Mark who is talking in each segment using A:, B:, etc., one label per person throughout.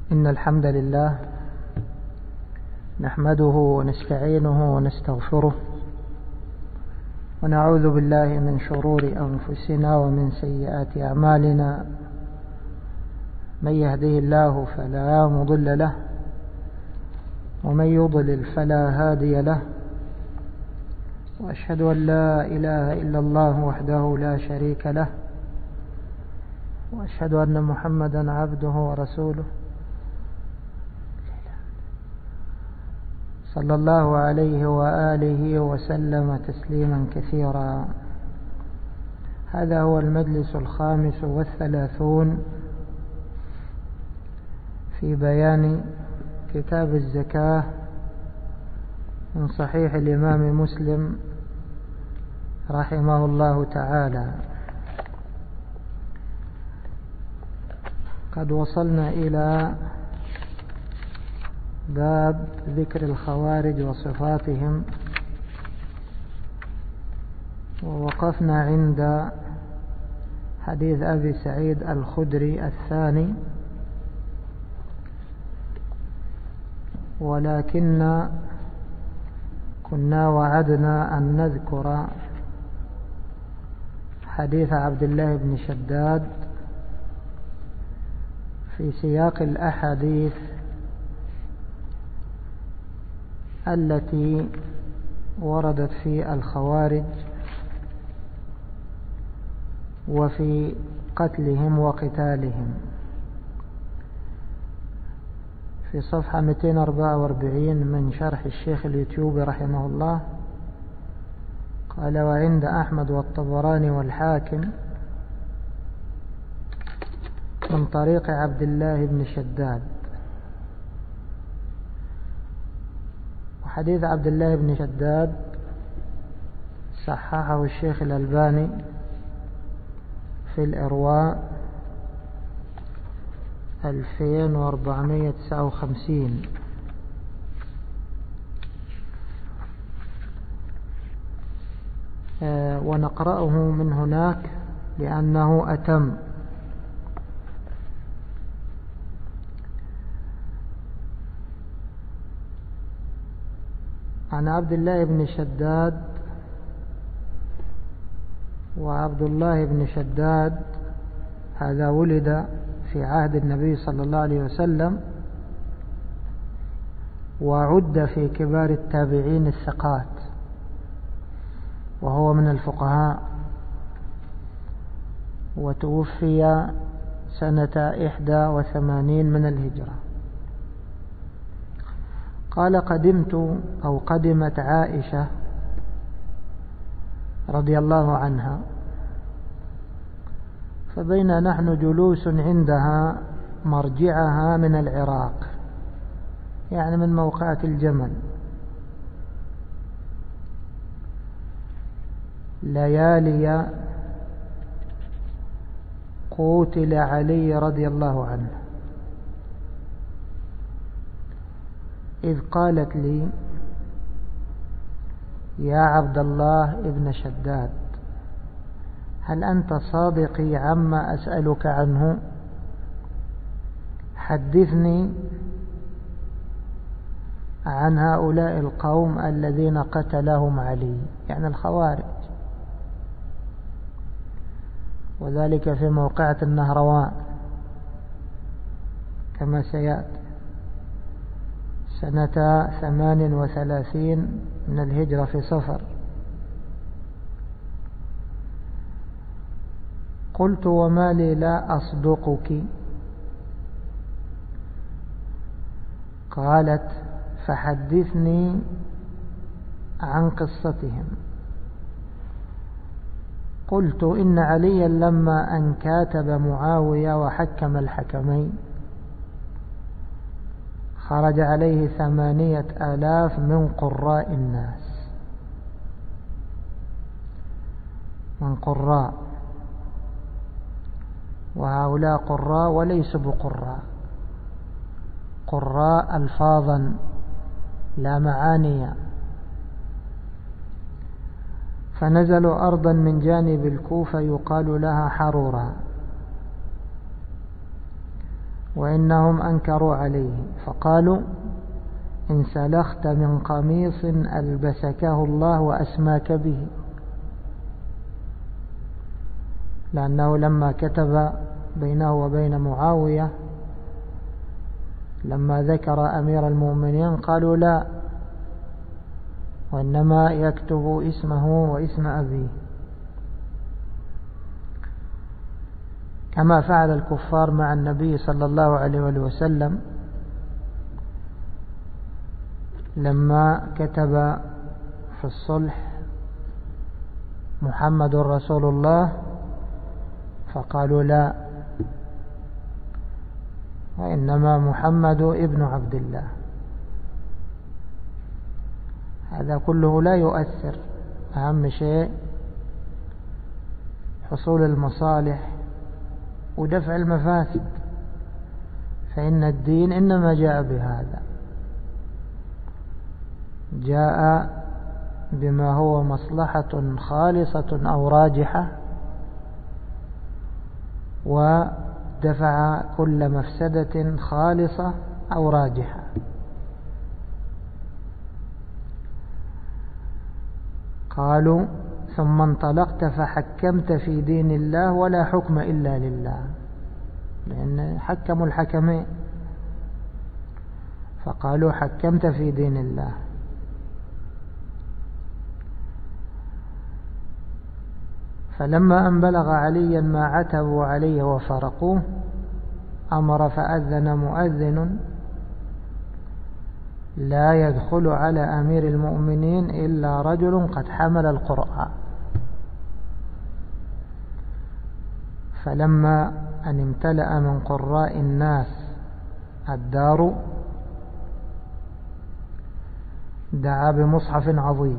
A: إن الحمد لله نحمده ونستعينه ونستغفره ونعوذ بالله من شرور أنفسنا ومن سيئات أعمالنا. من يهده الله فلا مضل له ومن يضلل فلا هادي له، وأشهد أن لا إله إلا الله وحده لا شريك له، وأشهد أن محمدا عبده ورسوله صلى الله عليه وآله وسلم تسليما كثيرا. هذا هو المجلس 35 في بيان كتاب الزكاة من صحيح الإمام مسلم رحمه الله تعالى. قد وصلنا إلى باب ذكر الخوارج وصفاتهم، ووقفنا عند حديث أبي سعيد الخدري الثاني، ولكن كنا وعدنا أن نذكر حديث عبد الله بن شداد في سياق الأحاديث التي وردت في الخوارج وفي قتلهم وقتالهم. في صفحة 244 من شرح الشيخ اليوتيوبي رحمه الله قال: وعند أحمد والطبراني والحاكم من طريق عبد الله بن شداد. وحديث عبد الله بن شداد صححه الشيخ الألباني في الإرواء 2459. ونقرأه من هناك لأنه أتم. عن عبد الله بن شداد، وعبد الله بن شداد هذا ولد في عهد النبي صلى الله عليه وسلم، وعد في كبار التابعين الثقات، وهو من الفقهاء، وتوفي سنة 81 من الهجرة. قال: قدمت عائشة رضي الله عنها، فبين نحن جلوس عندها مرجعها من العراق، يعني من موقعة الجمل، ليالي قتل علي رضي الله عنه، إذ قالت لي: يا عبد الله ابن شداد، هل أنت صادقي عما أسألك عنه؟ حدثني عن هؤلاء القوم الذين قتلهم علي، يعني الخوارج، وذلك في موقعة النهروان كما سيأتي سنة 38 من الهجرة في صفر. قلت: وما لي لا أصدقك؟ قالت: فحدثني عن قصتهم. قلت: إن عليا لما أن كاتب معاوية وحكم الحكمين خرج عليه 8000 من قراء الناس، من قراء، وهؤلاء قراء وليسوا بقراء، قراء ألفاظا لا معاني. فنزلوا أرضا من جانب الكوفة يقال لها حرورا، وإنهم أنكروا عليه فقالوا إن سلخت من قميص ألبسكه الله وأسماك به، لأنه لما كتب بينه وبين معاوية لما ذكر أمير المؤمنين قالوا لا، وإنما يكتب اسمه واسم أبيه، كما فعل الكفار مع النبي صلى الله عليه وسلم لما كتب في الصلح محمد رسول الله فقالوا لا، وإنما محمد ابن عبد الله. هذا كله لا يؤثر، أهم شيء حصول المصالح ودفع المفاسد، فإن الدين إنما جاء بهذا، جاء بما هو مصلحة خالصة أو راجحة، ودفع كل مفسدة خالصة أو راجحة. قالوا ثم انطلقت فحكمت في دين الله ولا حكم إلا لله، لأن حكموا الحكمين، فقالوا حكمت في دين الله. فلما أن بلغ عليا ما عتبوا عليه وفرقوه أمر فأذن مؤذن لا يدخل على أمير المؤمنين إلا رجل قد حمل القرآن. فلما أن امتلأ من قراء الناس الدار دعا بمصحف عظيم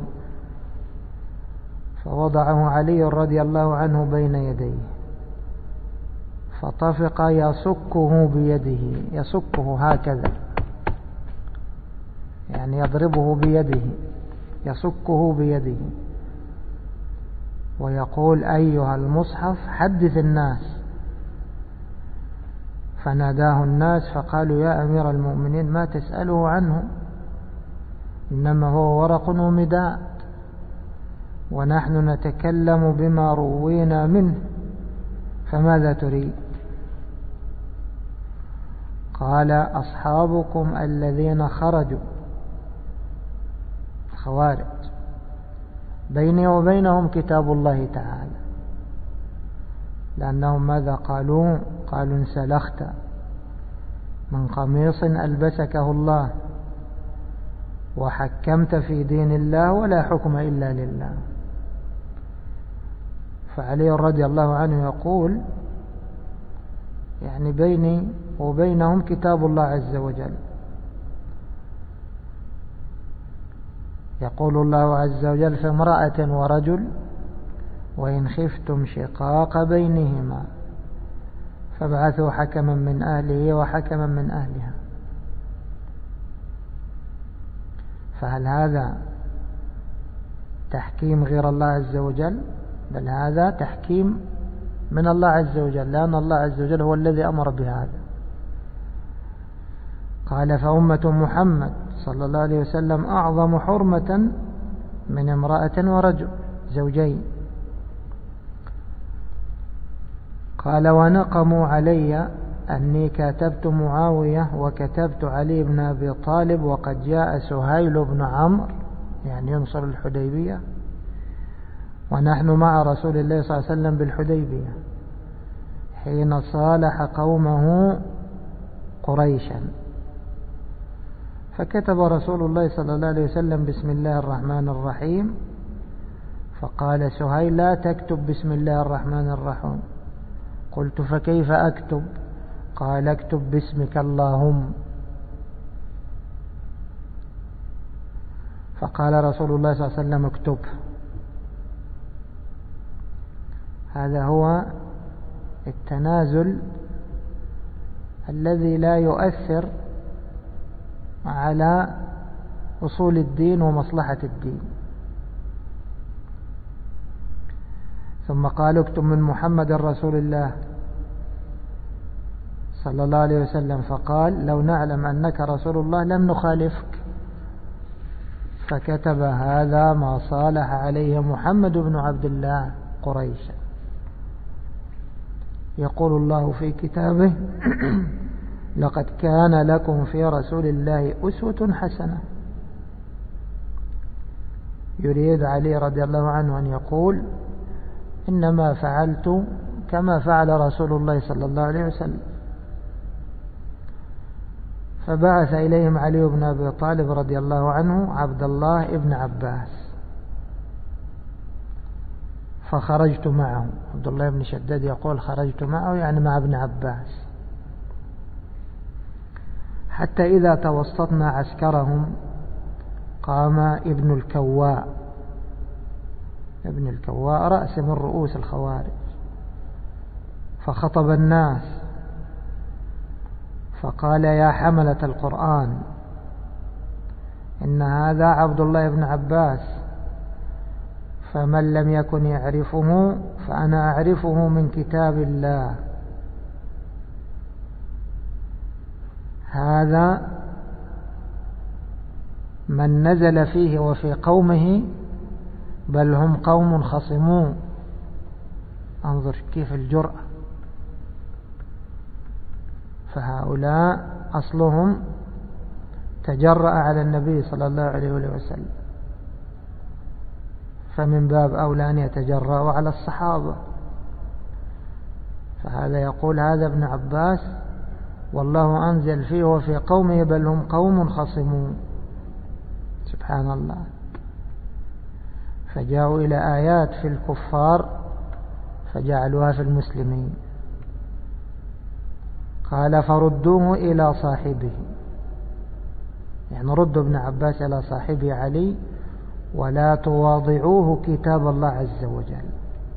A: فوضعه علي رضي الله عنه بين يديه، فطفق يصكه بيده، يصكه هكذا يعني يضربه بيده، يصكه بيده ويقول أيها المصحف حدث الناس. فناداه الناس فقالوا يا أمير المؤمنين ما تسأله عنه، إنما هو ورق ومداد، ونحن نتكلم بما روينا منه، فماذا تريد؟ قال أصحابكم الذين خرجوا خوارج بيني وبينهم كتاب الله تعالى، لأنهم ماذا قالوا؟ قالوا انسلخت من قميص ألبسكه الله وحكمت في دين الله ولا حكم إلا لله. فعلي رضي الله عنه يقول يعني بيني وبينهم كتاب الله عز وجل، يقول الله عز وجل في امرأة ورجل وإن خفتم شقاق بينهما فابعثوا حكما من أهله وحكما من أهلها. فهل هذا تحكيم غير الله عز وجل؟ بل هذا تحكيم من الله عز وجل، لأن الله عز وجل هو الذي أمر بهذا. قال فأمة محمد صلى الله عليه وسلم أعظم حرمة من امرأة ورجل زوجين. قال ونقموا علي أني كاتبت معاوية وكتبت علي بن أبي طالب وقد جاء سهيل بن عمرو يعني ينصر الحديبية ونحن مع رسول الله صلى الله عليه وسلم بالحديبية حين صالح قومه قريشا، فكتب رسول الله صلى الله عليه وسلم بسم الله الرحمن الرحيم، فقال سهيل لا تكتب بسم الله الرحمن الرحيم. قلت فكيف أكتب؟ قال اكتب باسمك اللهم. فقال رسول الله صلى الله عليه وسلم اكتب. هذا هو التنازل الذي لا يؤثر على أصول الدين ومصلحة الدين. ثم قال اكتب من محمد رسول الله صلى الله عليه وسلم فقال لو نعلم أنك رسول الله لم نخالفك، فكتب هذا ما صالح عليه محمد بن عبد الله قريشا. يقول الله في كتابه لقد كان لكم في رسول الله أسوة حسنة. يريد علي رضي الله عنه أن يقول إنما فعلت كما فعل رسول الله صلى الله عليه وسلم. فبعث إليهم علي بن أبي طالب رضي الله عنه عبد الله ابن عباس، فخرجت معه. عبد الله بن شداد يقول خرجت معه يعني مع ابن عباس، حتى إذا توسطنا عسكرهم قام ابن الكواء. ابن الكواء رأس من رؤوس الخوارج، فخطب الناس فقال يا حملة القرآن إن هذا عبد الله بن عباس، فمن لم يكن يعرفه فأنا أعرفه من كتاب الله. هذا من نزل فيه وفي قومه بل هم قوم خصمون. انظر كيف الجرأة. فهؤلاء أصلهم تجرأ على النبي صلى الله عليه وسلم، فمن باب أولى أن يتجرأوا على الصحابة. فهذا يقول هذا ابن عباس والله أنزل فيه وفي قومه بل هم قوم خصمون. سبحان الله. فجاءوا إلى آيات في الكفار فجعلوها في المسلمين. قال فردوه إلى صاحبه، يعني ردوا ابن عباس إلى صاحبه علي ولا تواضعوه كتاب الله عز وجل،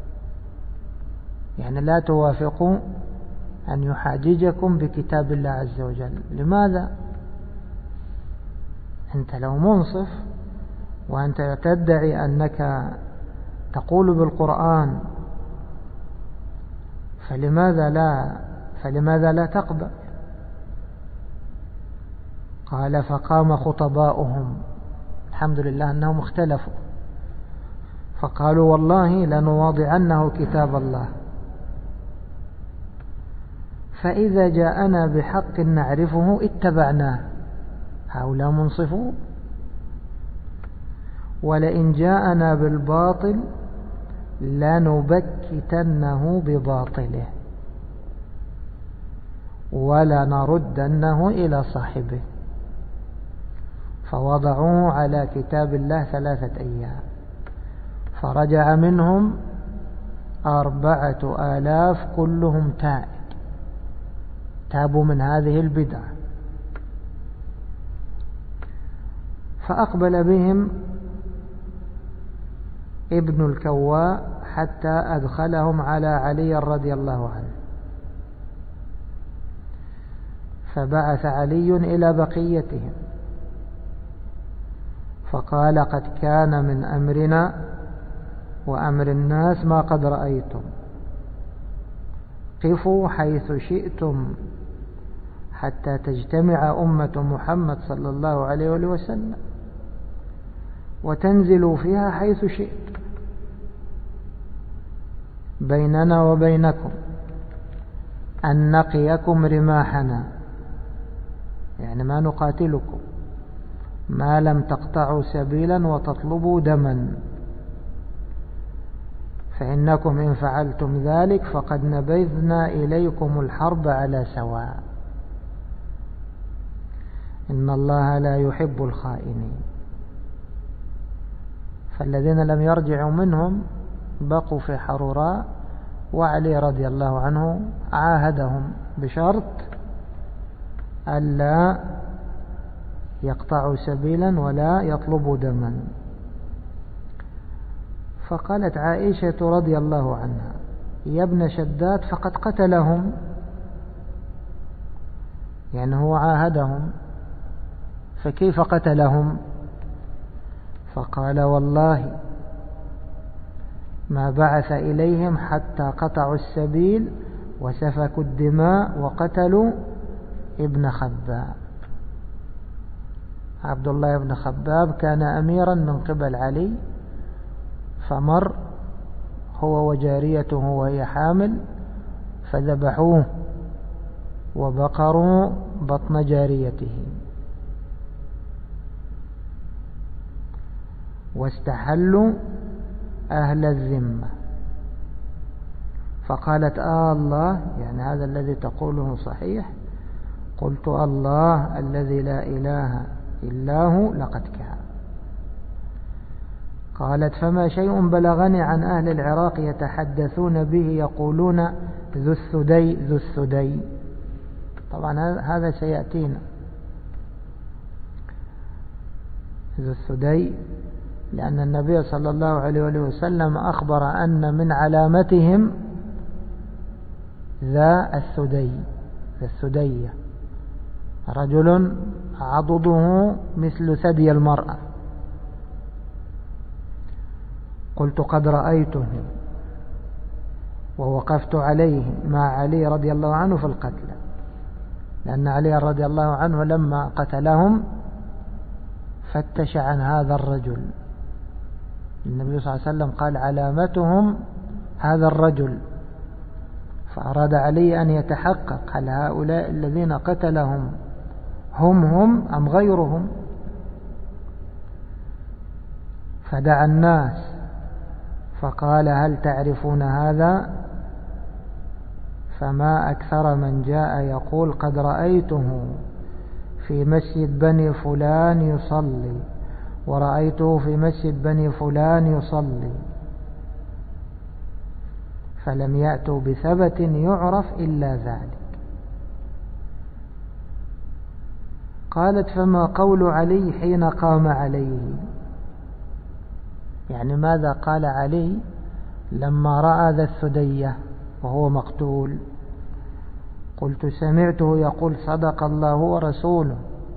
A: يعني لا توافقوا أن يحاججكم بكتاب الله عز وجل. لماذا؟ أنت لو منصف وأنت تدعي أنك تقول بالقرآن فلماذا لا تقبل؟ قال فقام خطباؤهم، الحمد لله أنهم اختلفوا، فقالوا والله لنواضعنه كتاب الله، فإذا جاءنا بحق نعرفه اتبعناه. هؤلاء منصفون. ولئن جاءنا بالباطل لنبكتنه بباطله ولنردنه إلى صاحبه. فوضعوه على كتاب الله 3 أيام، فرجع منهم 4000 كلهم تابوا من هذه البدعة. فأقبل بهم ابن الكواء حتى أدخلهم على علي رضي الله عنه، فبعث علي إلى بقيتهم فقال قد كان من أمرنا وأمر الناس ما قد رأيتم، قفوا حيث شئتم حتى تجتمع أمة محمد صلى الله عليه وسلم وتنزلوا فيها حيث شئتم، بيننا وبينكم أن نقيكم رماحنا، يعني ما نقاتلكم ما لم تقطعوا سبيلا وتطلبوا دما، فإنكم إن فعلتم ذلك فقد نبذنا إليكم الحرب على سواء، إن الله لا يحب الخائنين. فالذين لم يرجعوا منهم بقوا في حروراء، وعلي رضي الله عنه عاهدهم بشرط ألا يقطعوا سبيلا ولا يطلبوا دما. فقالت عائشة رضي الله عنها يا ابن شداد فقد قتلهم، يعني هو عاهدهم فكيف قتلهم؟ فقال والله ما بعث إليهم حتى قطعوا السبيل وسفكوا الدماء وقتلوا ابن خباب. عبد الله بن خباب كان أميرا من قبل علي، فمر هو وجاريته وهي حامل فذبحوه وبقروا بطن جاريته واستحلوا أهل الذمة. فقالت الله، يعني هذا الذي تقوله صحيح. قلت الله الذي لا إله إلا هو لقد كان. قالت فما شيء بلغني عن أهل العراق يتحدثون به يقولون ذو الثدي ذو الثدي. طبعا هذا سيأتينا. ذو الثدي لأن النبي صلى الله عليه وسلم أخبر أن من علامتهم ذا الثدي، الثدية، رجل عضده مثل ثدي المرأة. قلت قد رأيته ووقفت عليه مع علي رضي الله عنه في القتل، لأن علي رضي الله عنه لما قتلهم فتش عن هذا الرجل. النبي صلى الله عليه وسلم قال علامتهم هذا الرجل، فأراد علي أن يتحقق هل هؤلاء الذين قتلهم هم أم غيرهم. فدعا الناس فقال هل تعرفون هذا؟ فما أكثر من جاء يقول قد رأيته في مسجد بني فلان يصلي، ورأيته في مسجد بني فلان يصلي، فلم يأتوا بثبت يعرف إلا ذلك. قالت فما قول علي حين قام عليه؟ يعني ماذا قال علي لما رأى ذا الثدية وهو مقتول؟ قلت سمعته يقول صدق الله ورسوله.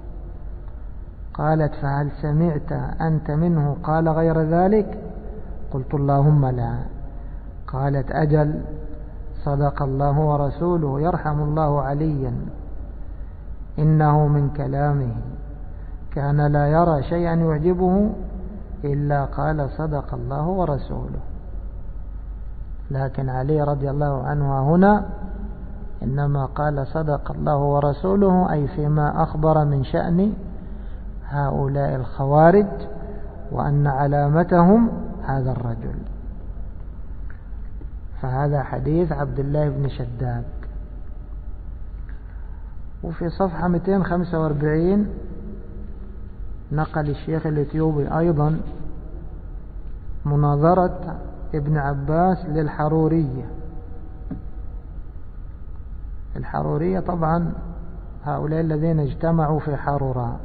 A: قالت فهل سمعت أنت منه قال غير ذلك؟ قلت اللهم لا. قالت أجل صدق الله ورسوله، يرحم الله عليا، إنه من كلامه كان لا يرى شيئا يعجبه إلا قال صدق الله ورسوله. لكن علي رضي الله عنه هنا إنما قال صدق الله ورسوله أي فيما أخبر من شأن هؤلاء الخوارج، وأن علامتهم هذا الرجل. فهذا حديث عبد الله بن شداد. وفي صفحة 245 نقل الشيخ الإثيوبي أيضا مناظرة ابن عباس للحرورية. الحرورية طبعا هؤلاء الذين اجتمعوا في حروراء،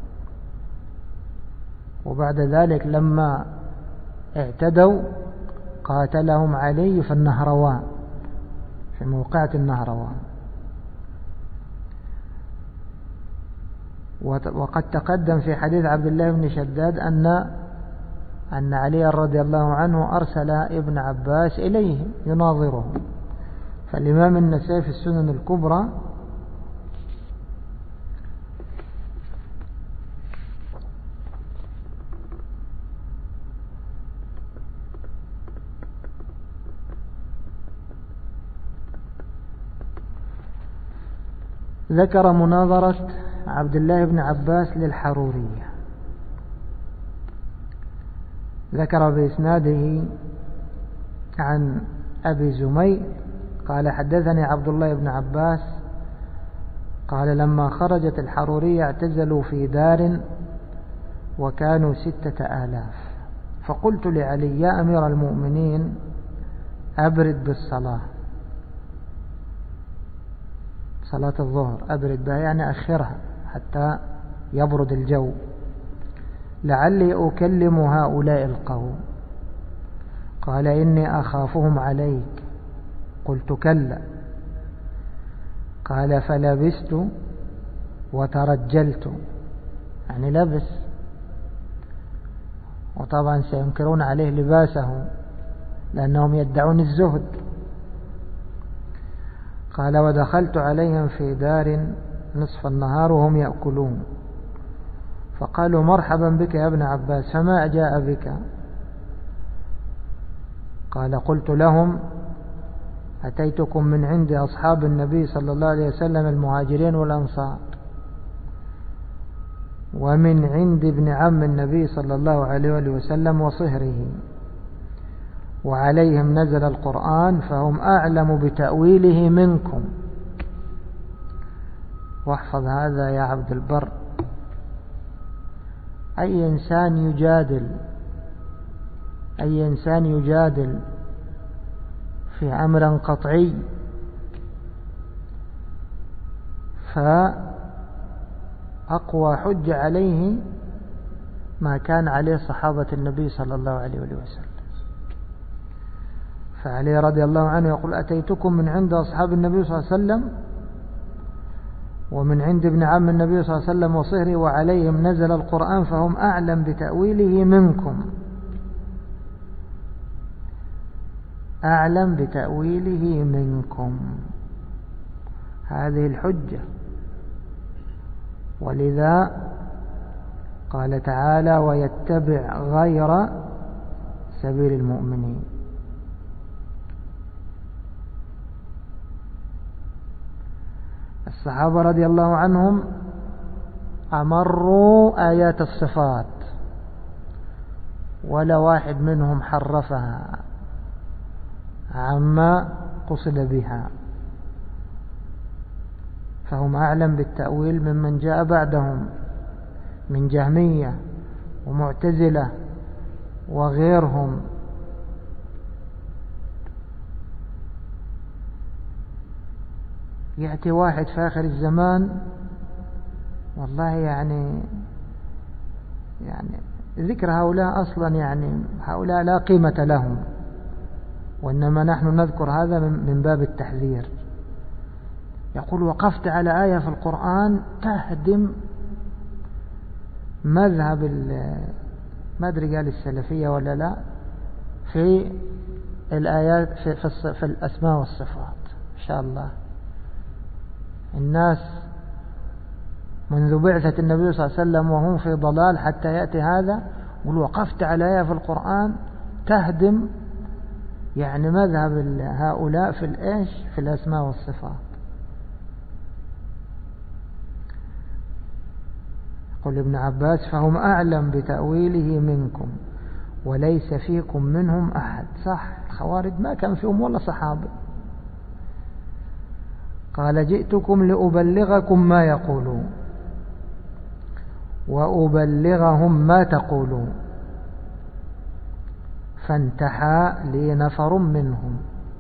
A: وبعد ذلك لما اعتدوا قاتلهم علي في النهروان، في موقعة النهروان. وقد تقدم في حديث عبد الله بن شداد أن علي رضي الله عنه أرسل ابن عباس إليه يناظره. فالإمام النسائي في السنن الكبرى ذكر مناظرة عبد الله بن عباس للحرورية. ذكر بإسناده عن أبي زميل قال حدثني عبد الله بن عباس قال لما خرجت الحرورية اعتزلوا في دار وكانوا 6000، فقلت لعلي يا أمير المؤمنين أبرد بالصلاة، صلاة الظهر أبرد بها يعني أخرها حتى يبرد الجو، لعلي أكلم هؤلاء القوم. قال إني أخافهم عليك. قلت كلا. قال فلبست وترجلت، يعني لبس، وطبعا سينكرون عليه لباسه لأنهم يدعون الزهد. قال ودخلت عليهم في دار نصف النهار وهم يأكلون فقالوا مرحبا بك يا ابن عباس فما جاء بك؟ قال قلت لهم أتيتكم من عند أصحاب النبي صلى الله عليه وسلم المهاجرين والأنصار ومن عند ابن عم النبي صلى الله عليه وسلم وصهره وعليهم نزل القرآن فهم أعلم بتأويله منكم. واحفظ هذا يا عبد البر، أي إنسان يجادل في أمر قطعي فأقوى حجة عليه ما كان عليه صحابة النبي صلى الله عليه وسلم. فعلي رضي الله عنه يقول أتيتكم من عند أصحاب النبي صلى الله عليه وسلم ومن عند ابن عم النبي صلى الله عليه وسلم وصهره وعليهم نزل القرآن فهم أعلم بتأويله منكم. أعلم بتأويله منكم، هذه الحجة. ولذا قال تعالى ويتبع غير سبيل المؤمنين. الصحابة رضي الله عنهم أمروا آيات الصفات ولا واحد منهم حرفها عما قصد بها، فهم أعلم بالتأويل ممن جاء بعدهم من جهمية ومعتزلة وغيرهم. يأتي واحد في آخر الزمان والله يعني ذكر هؤلاء أصلا هؤلاء لا قيمة لهم، وإنما نحن نذكر هذا من باب التحذير. يقول وقفت على آية في القرآن تهدم مذهب ما أدري قال السلفية ولا لا في الآيات في الأسماء والصفات. إن شاء الله الناس منذ بعثة النبي صلى الله عليه وسلم وهم في ضلال حتى يأتي هذا يقول وقفت على آية في القرآن تهدم مذهب هؤلاء في الأسماء والصفات. يقول ابن عباس فهم أعلم بتأويله منكم وليس فيكم منهم أحد. صح، الخوارج ما كان فيهم ولا صحابة. قال جئتكم لأبلغكم ما يقولون وأبلغهم ما تقولون فانتحى لي نفر منهم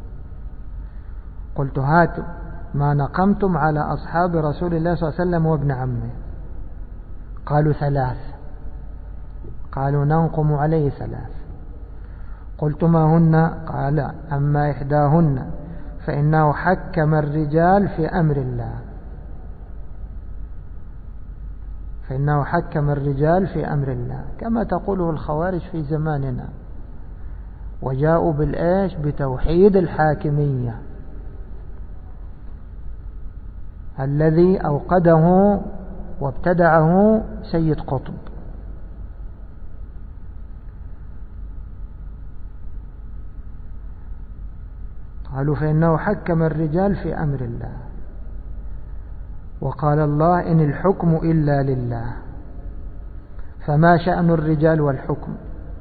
A: قلت هاتوا ما نقمتم على أصحاب رسول الله صلى الله عليه وسلم وابن عمه. قالوا 3. قالوا ننقم عليه 3. قلت ما هن؟ قال أما إحداهن فإنه حكم الرجال في أمر الله. فإنه حكم الرجال في أمر الله كما تقوله الخوارج في زماننا، وجاءوا بتوحيد الحاكمية الذي أوقده وابتدعه سيد قطب. قالوا فإنه حكم الرجال في أمر الله وقال الله إن الحكم إلا لله فما شأن الرجال والحكم؟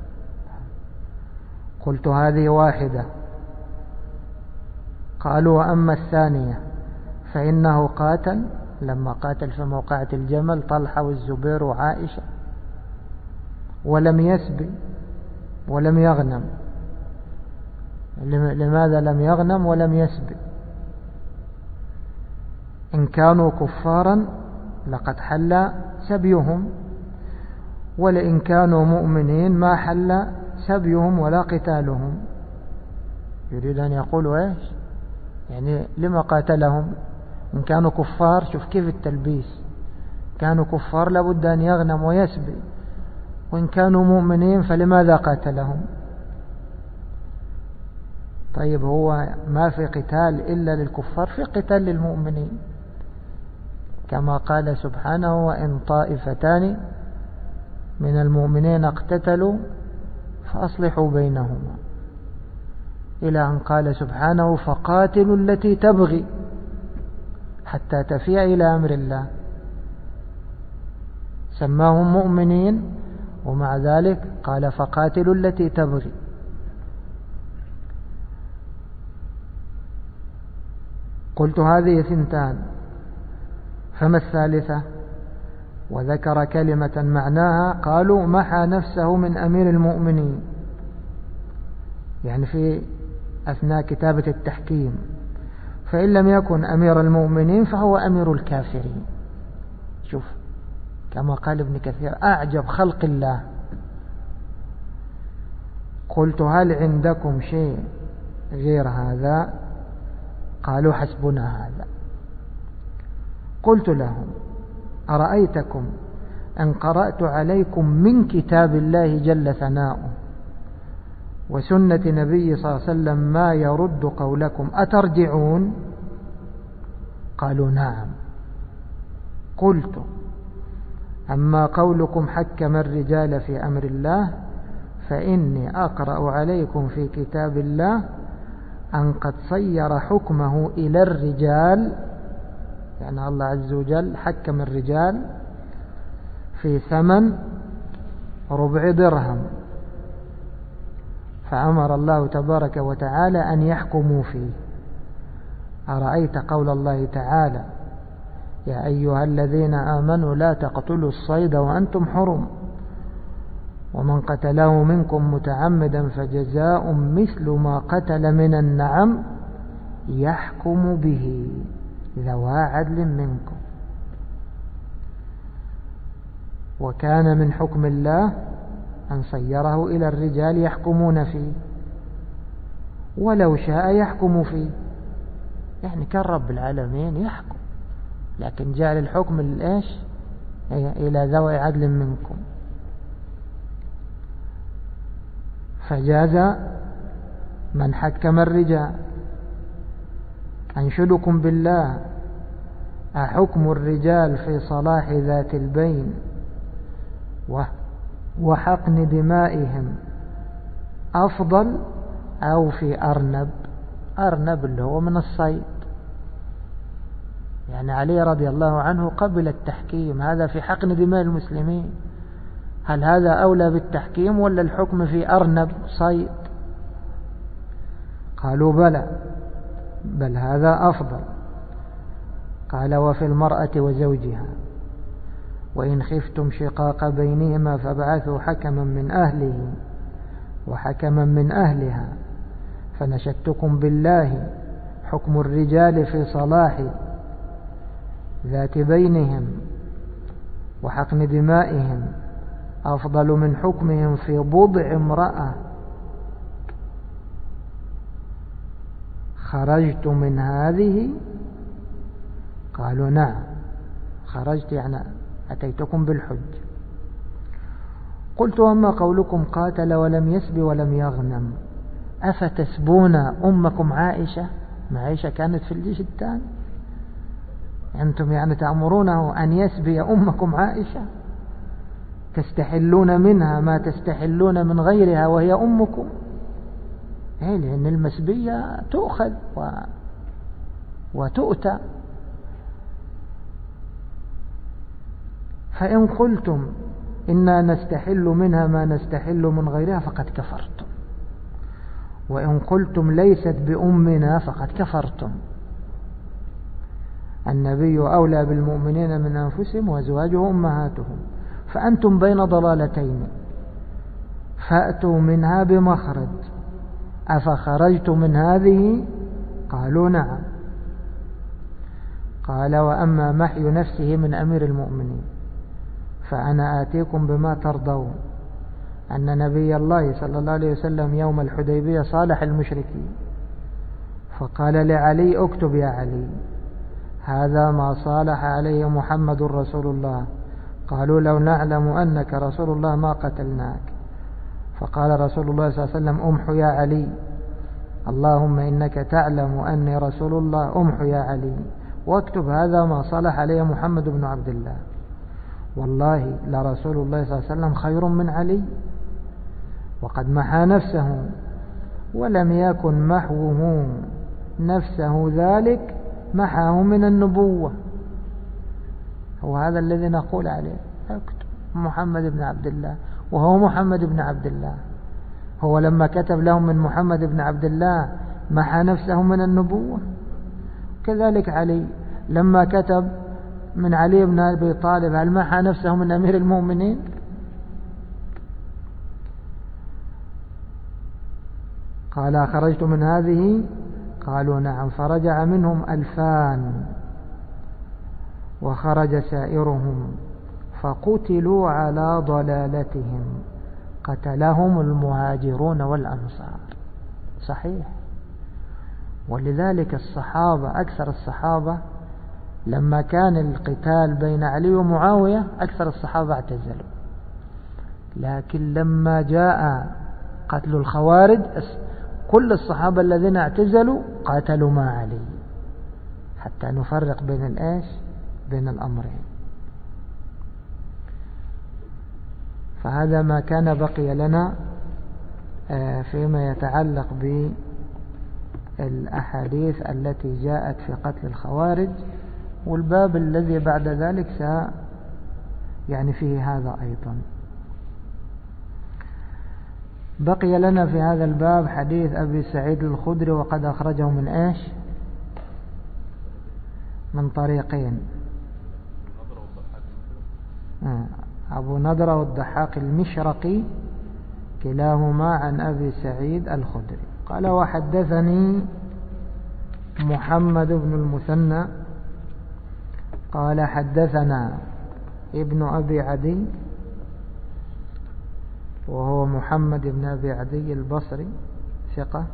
A: قلت هذه واحدة. قالوا وأما الثانية فإنه قاتل لما قاتل في موقعة الجمل طلحة والزبير وعائشة ولم يسبي ولم يغنم. لماذا لم يغنم ولم يسبي؟ إن كانوا كفارا لقد حل سبيهم، ولئن كانوا مؤمنين ما حل سبيهم ولا قتالهم. يريد أن يقولوا إيش؟ لما قاتلهم؟ إن كانوا كفار، شوف كيف التلبيس، كانوا كفار لابد أن يغنم ويسبي، وإن كانوا مؤمنين فلماذا قاتلهم؟ طيب هو ما في قتال إلا للكفار؟ في قتال للمؤمنين، كما قال سبحانه: وإن طائفتان من المؤمنين اقتتلوا فأصلحوا بينهما، إلى أن قال سبحانه: فقاتلوا التي تبغي حتى تفيء إلى أمر الله. سماهم مؤمنين ومع ذلك قال: فقاتلوا التي تبغي. قلت: هذه ثنتان، فما الثالثة؟ وذكر كلمة معناها، قالوا: محى نفسه من أمير المؤمنين، يعني في أثناء كتابة التحكيم، فإن لم يكن أمير المؤمنين فهو أمير الكافرين. شوف كما قال ابن كثير: أعجب خلق الله. قلت: هل عندكم شيء غير هذا؟ قالوا: حسبنا هذا. قلت لهم: أرأيتكم أن قرأت عليكم من كتاب الله جل ثناؤه وسنة نبي صلى الله عليه وسلم ما يرد قولكم أترجعون؟ قالوا: نعم. قلت: أما قولكم حكم الرجال في أمر الله فإني أقرأ عليكم في كتاب الله أن قد صير حكمه إلى الرجال، يعني الله عز وجل حكم الرجال في ثمن 4 درهم، فأمر الله تبارك وتعالى أن يحكموا فيه. أرأيت قول الله تعالى: يا أيها الذين آمنوا لا تقتلوا الصيد وأنتم حرم ومن قتله منكم متعمدا فجزاء مثل ما قتل من النعم يحكم به ذوى عدل منكم. وكان من حكم الله أن صيره إلى الرجال يحكمون فيه، ولو شاء يحكم فيه، يعني كان رب العالمين يحكم، لكن جعل الحكم للإيش؟ إلى ذوي عدل منكم. فجاز من حكم الرجال. أنشدكم بالله: أحكم الرجال في صلاح ذات البين وحقن دمائهم أفضل أو في أرنب؟ أرنب اللي هو من الصيد، يعني علي رضي الله عنه قبل التحكيم، هذا في حقن دماء المسلمين. هل هذا أولى بالتحكيم ولا الحكم في أرنب صيد؟ قالوا: بلى، بل هذا أفضل. قال: وفي المرأة وزوجها وإن خفتم شقاق بينهما فابعثوا حكما من أهله وحكما من أهلها فنشدتكم بالله حكم الرجال في صلاح ذات بينهم وحقن دمائهم أفضل من حكمهم في بضع امرأة خرجت من هذه؟ قالوا: نعم، خرجت يعني أتيتكم بالحج. قلت: وأما قولكم قاتل ولم يسب ولم يغنم أفتسبون أمكم عائشة؟ ما عائشة كانت في الجيش الثاني، أنتم يعني تأمرونه أن يسبي أمكم عائشة؟ تستحلون منها ما تستحلون من غيرها وهي أمكم؟ لأن المسبية تؤخذ وتؤتى. فإن قلتم إنا نستحل منها ما نستحل من غيرها فقد كفرتم، وإن قلتم ليست بأمنا فقد كفرتم. النبي أولى بالمؤمنين من أنفسهم وأزواجه أمهاتهم، فأنتم بين ضلالتين فأتوا منها بمخرج. أفخرجت من هذه؟ قالوا: نعم. قال: وأما محي نفسه من أمير المؤمنين فأنا آتيكم بما ترضون. أن نبي الله صلى الله عليه وسلم يوم الحديبية صالح المشركين فقال لعلي: اكتب يا علي هذا ما صالح عليه محمد رسول الله. قالوا: لو نعلم أنك رسول الله ما قتلناك. فقال رسول الله صلى الله عليه وسلم: امحوا يا علي اللهم إنك تعلم أني رسول الله أمحو يا علي واكتب هذا ما صلح عليه محمد بن عبد الله. والله لرسول الله صلى الله عليه وسلم خير من علي، وقد محى نفسه، ولم يكن محوه نفسه ذلك محاه من النبوة. هو هذا الذي نقول عليه اكتب محمد بن عبد الله، وهو محمد بن عبد الله. هو لما كتب لهم من محمد بن عبد الله محى نفسه من النبوة. كذلك علي لما كتب من علي بن أبي طالب هل محى نفسه من أمير المؤمنين؟ قال خرجت من هذه؟ قالوا نعم. فرجع منهم 2000 وخرج سائرهم فقتلوا على ضلالتهم، قتلهم المهاجرون والأنصار. صحيح. ولذلك الصحابة أكثر الصحابة لما كان القتال بين علي ومعاوية أكثر الصحابة اعتزلوا، لكن لما جاء قتل الخوارج كل الصحابة الذين اعتزلوا قاتلوا مع علي حتى نفرق بين الأمرين. فهذا ما كان بقي لنا فيما يتعلق بالأحاديث التي جاءت في قتل الخوارج، والباب الذي بعد ذلك يعني فيه هذا أيضا. بقي لنا في هذا الباب حديث أبي سعيد الخدري، وقد أخرجه من من طريقين، أبو نضرة والضحاك المشرقي كلاهما عن أبي سعيد الخدري. قال وحدثني محمد بن المثنى قال حدثنا ابن أبي عدي وهو محمد بن أبي عدي البصري ثقة،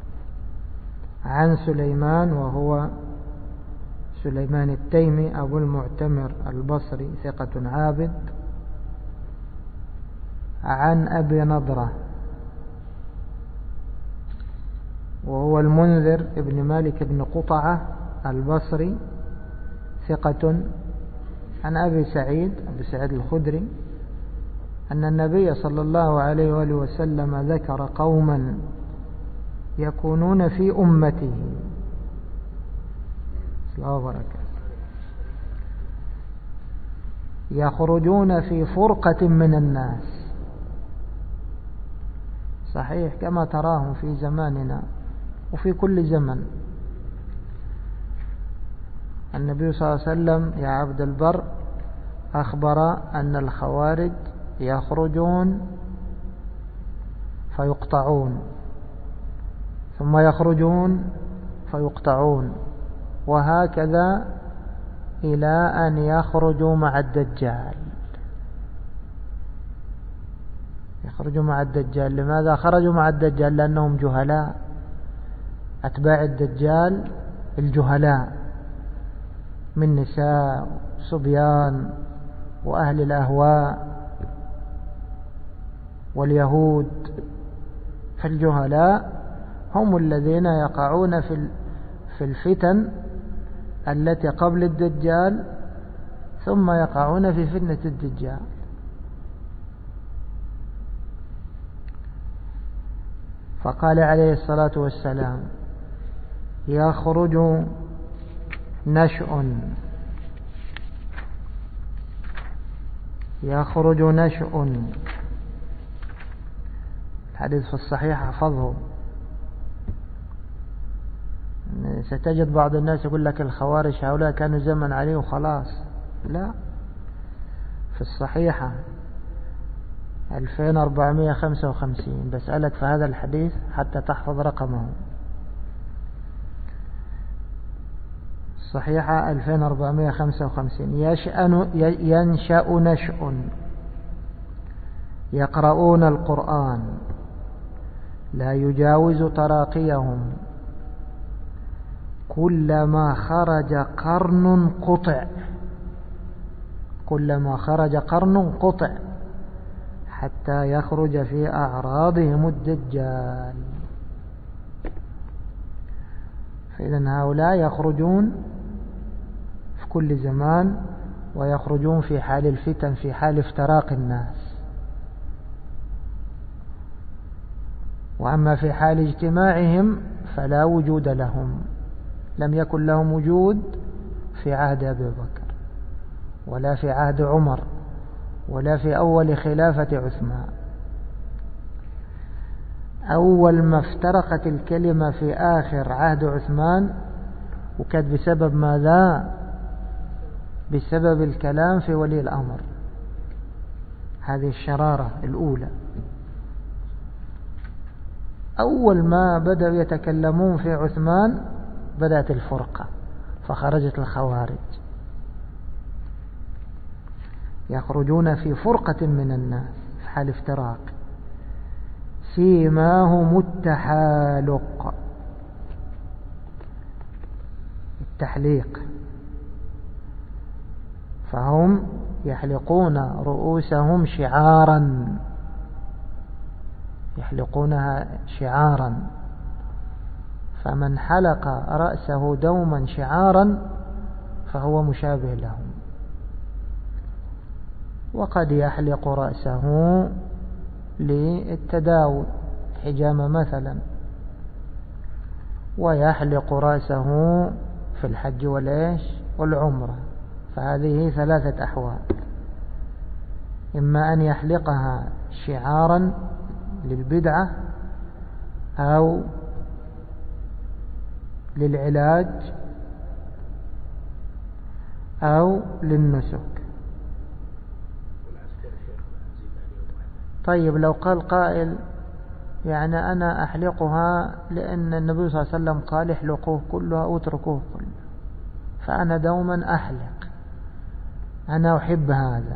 A: عن سليمان وهو سليمان التيمي أبو المعتمر البصري ثقة عابد، عن أبي نضرة وهو المنذر ابن مالك بن قطعة البصري ثقة، عن أبي سعيد الخدري أن النبي صلى الله عليه وآله وسلم ذكر قوما يكونون في أمته يخرجون في فرقة من الناس. صحيح كما تراهم في زماننا وفي كل زمن. النبي صلى الله عليه وسلم يا عبد البر أخبر أن الخوارج يخرجون فيقطعون ثم يخرجون فيقطعون، وهكذا إلى أن يخرجوا مع الدجال. يخرجوا مع الدجال. لماذا خرجوا مع الدجال؟ لأنهم جهلاء، أتباع الدجال الجهلاء من نساء صبيان وأهل الأهواء واليهود. فالجهلاء هم الذين يقعون في الفتن التي قبل الدجال، ثم يقعون في فتنة الدجال. فقال عليه الصلاة والسلام يخرج نشء. الحديث في الصحيح احفظه. ستجد بعض الناس يقول لك الخوارج هؤلاء كانوا زمن عليه وخلاص. لا، في الصحيحة 2455. بسألك في هذا الحديث حتى تحفظ رقمه. الصحيحة 2455. ينشأ نشء يقرؤون القرآن لا يجاوز تراقيهم كلما خرج قرن قطع حتى يخرج في أعراضهم الدجال. فإذن هؤلاء يخرجون في كل زمان، ويخرجون في حال الفتن، في حال افتراق الناس. وأما في حال اجتماعهم فلا وجود لهم، لم يكن لهم وجود في عهد أبي بكر، ولا في عهد عمر، ولا في أول خلافة عثمان. أول ما افترقت الكلمة في آخر عهد عثمان، وكانت بسبب ماذا؟ بسبب الكلام في ولي الأمر. هذه الشرارة الأولى. أول ما بدأوا يتكلمون في عثمان بدأت الفرقة، فخرجت الخوارج يخرجون في فرقة من الناس في حال افتراق. سيماهم التحالق، التحليق، فهم يحلقون رؤوسهم شعارا، يحلقونها شعارا، فمن حلق رأسه دوما شعارا فهو مشابه لهم. وقد يحلق رأسه للتداوي، حجامة مثلا، ويحلق رأسه في الحج والعمرة. فهذه ثلاثة أحوال: إما أن يحلقها شعارا للبدعة، أو للعلاج، أو للنسك. طيب لو قال قائل يعني أنا أحلقها لأن النبي صلى الله عليه وسلم قال احلقوه كله أو اتركوه كله، فأنا دوما أحلق، أنا أحب هذا،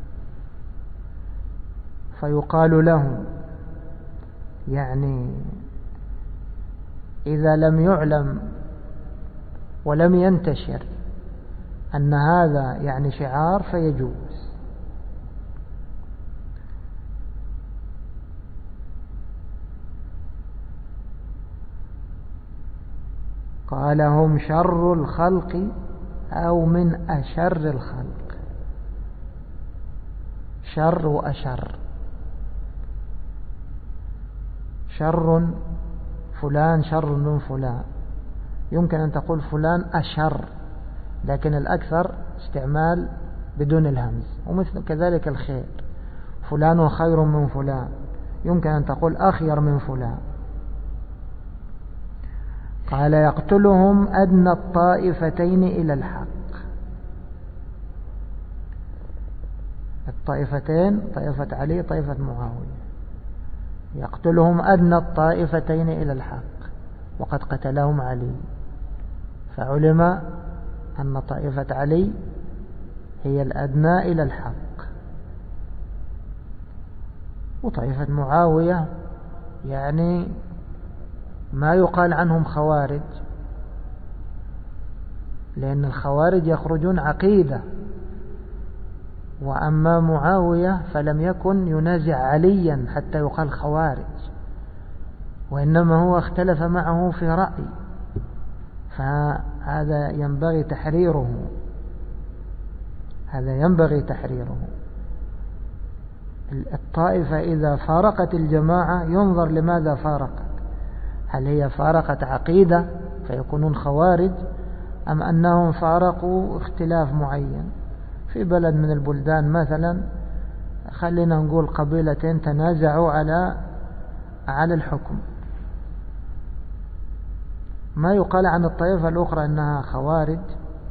A: فيقال له يعني إذا لم يعلم ولم ينتشر أن هذا يعني شعار فيجوز. قال هم شر الخلق أو من أشر الخلق. شر وأشر، شر فلان شر من فلان، يمكن أن تقول فلان أشر، لكن الأكثر استعمال بدون الهمز. ومثل كذلك الخير، فلان خير من فلان، يمكن أن تقول أخير من فلان. قال يقتلهم أدنى الطائفتين إلى الحق. الطائفتين، طائفة علي طائفة معاوية، يقتلهم أدنى الطائفتين إلى الحق، وقد قتلهم علي، فعلم أن طائفة علي هي الأدنى إلى الحق. وطائفة معاوية يعني ما يقال عنهم خوارج، لأن الخوارج يخرجون عقيدة، وأما معاوية فلم يكن ينازع عليا حتى يقال خوارج، وإنما هو اختلف معه في رأي، فهذا ينبغي تحريره، هذا ينبغي تحريره. الطائفة إذا فارقت الجماعة ينظر لماذا فارقت، هل هي فارقت عقيدة فيكونون خوارج، أم أنهم فارقوا اختلاف معين في بلد من البلدان مثلا، خلينا نقول قبيلتين تنازعوا على الحكم، ما يقال عن الطائفة الأخرى أنها خوارج،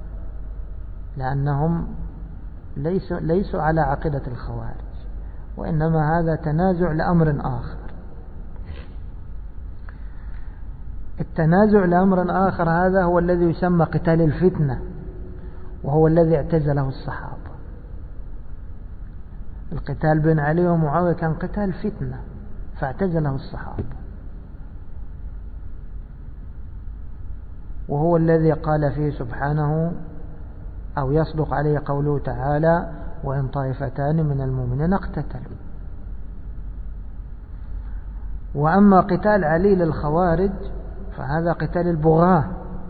A: لأنهم ليسوا على عقيدة الخوارج، وإنما هذا تنازع لأمر آخر. التنازع لأمر آخر هذا هو الذي يسمى قتال الفتنة، وهو الذي اعتزله الصحابة. القتال بين علي ومعاوية كان قتال فتنة فاعتزله الصحابة، وهو الذي قال فيه سبحانه أو يصدق عليه قوله تعالى وإن طائفتان من المؤمنين اقتتلوا. وأما قتال علي للخوارج فهذا قتال البغاة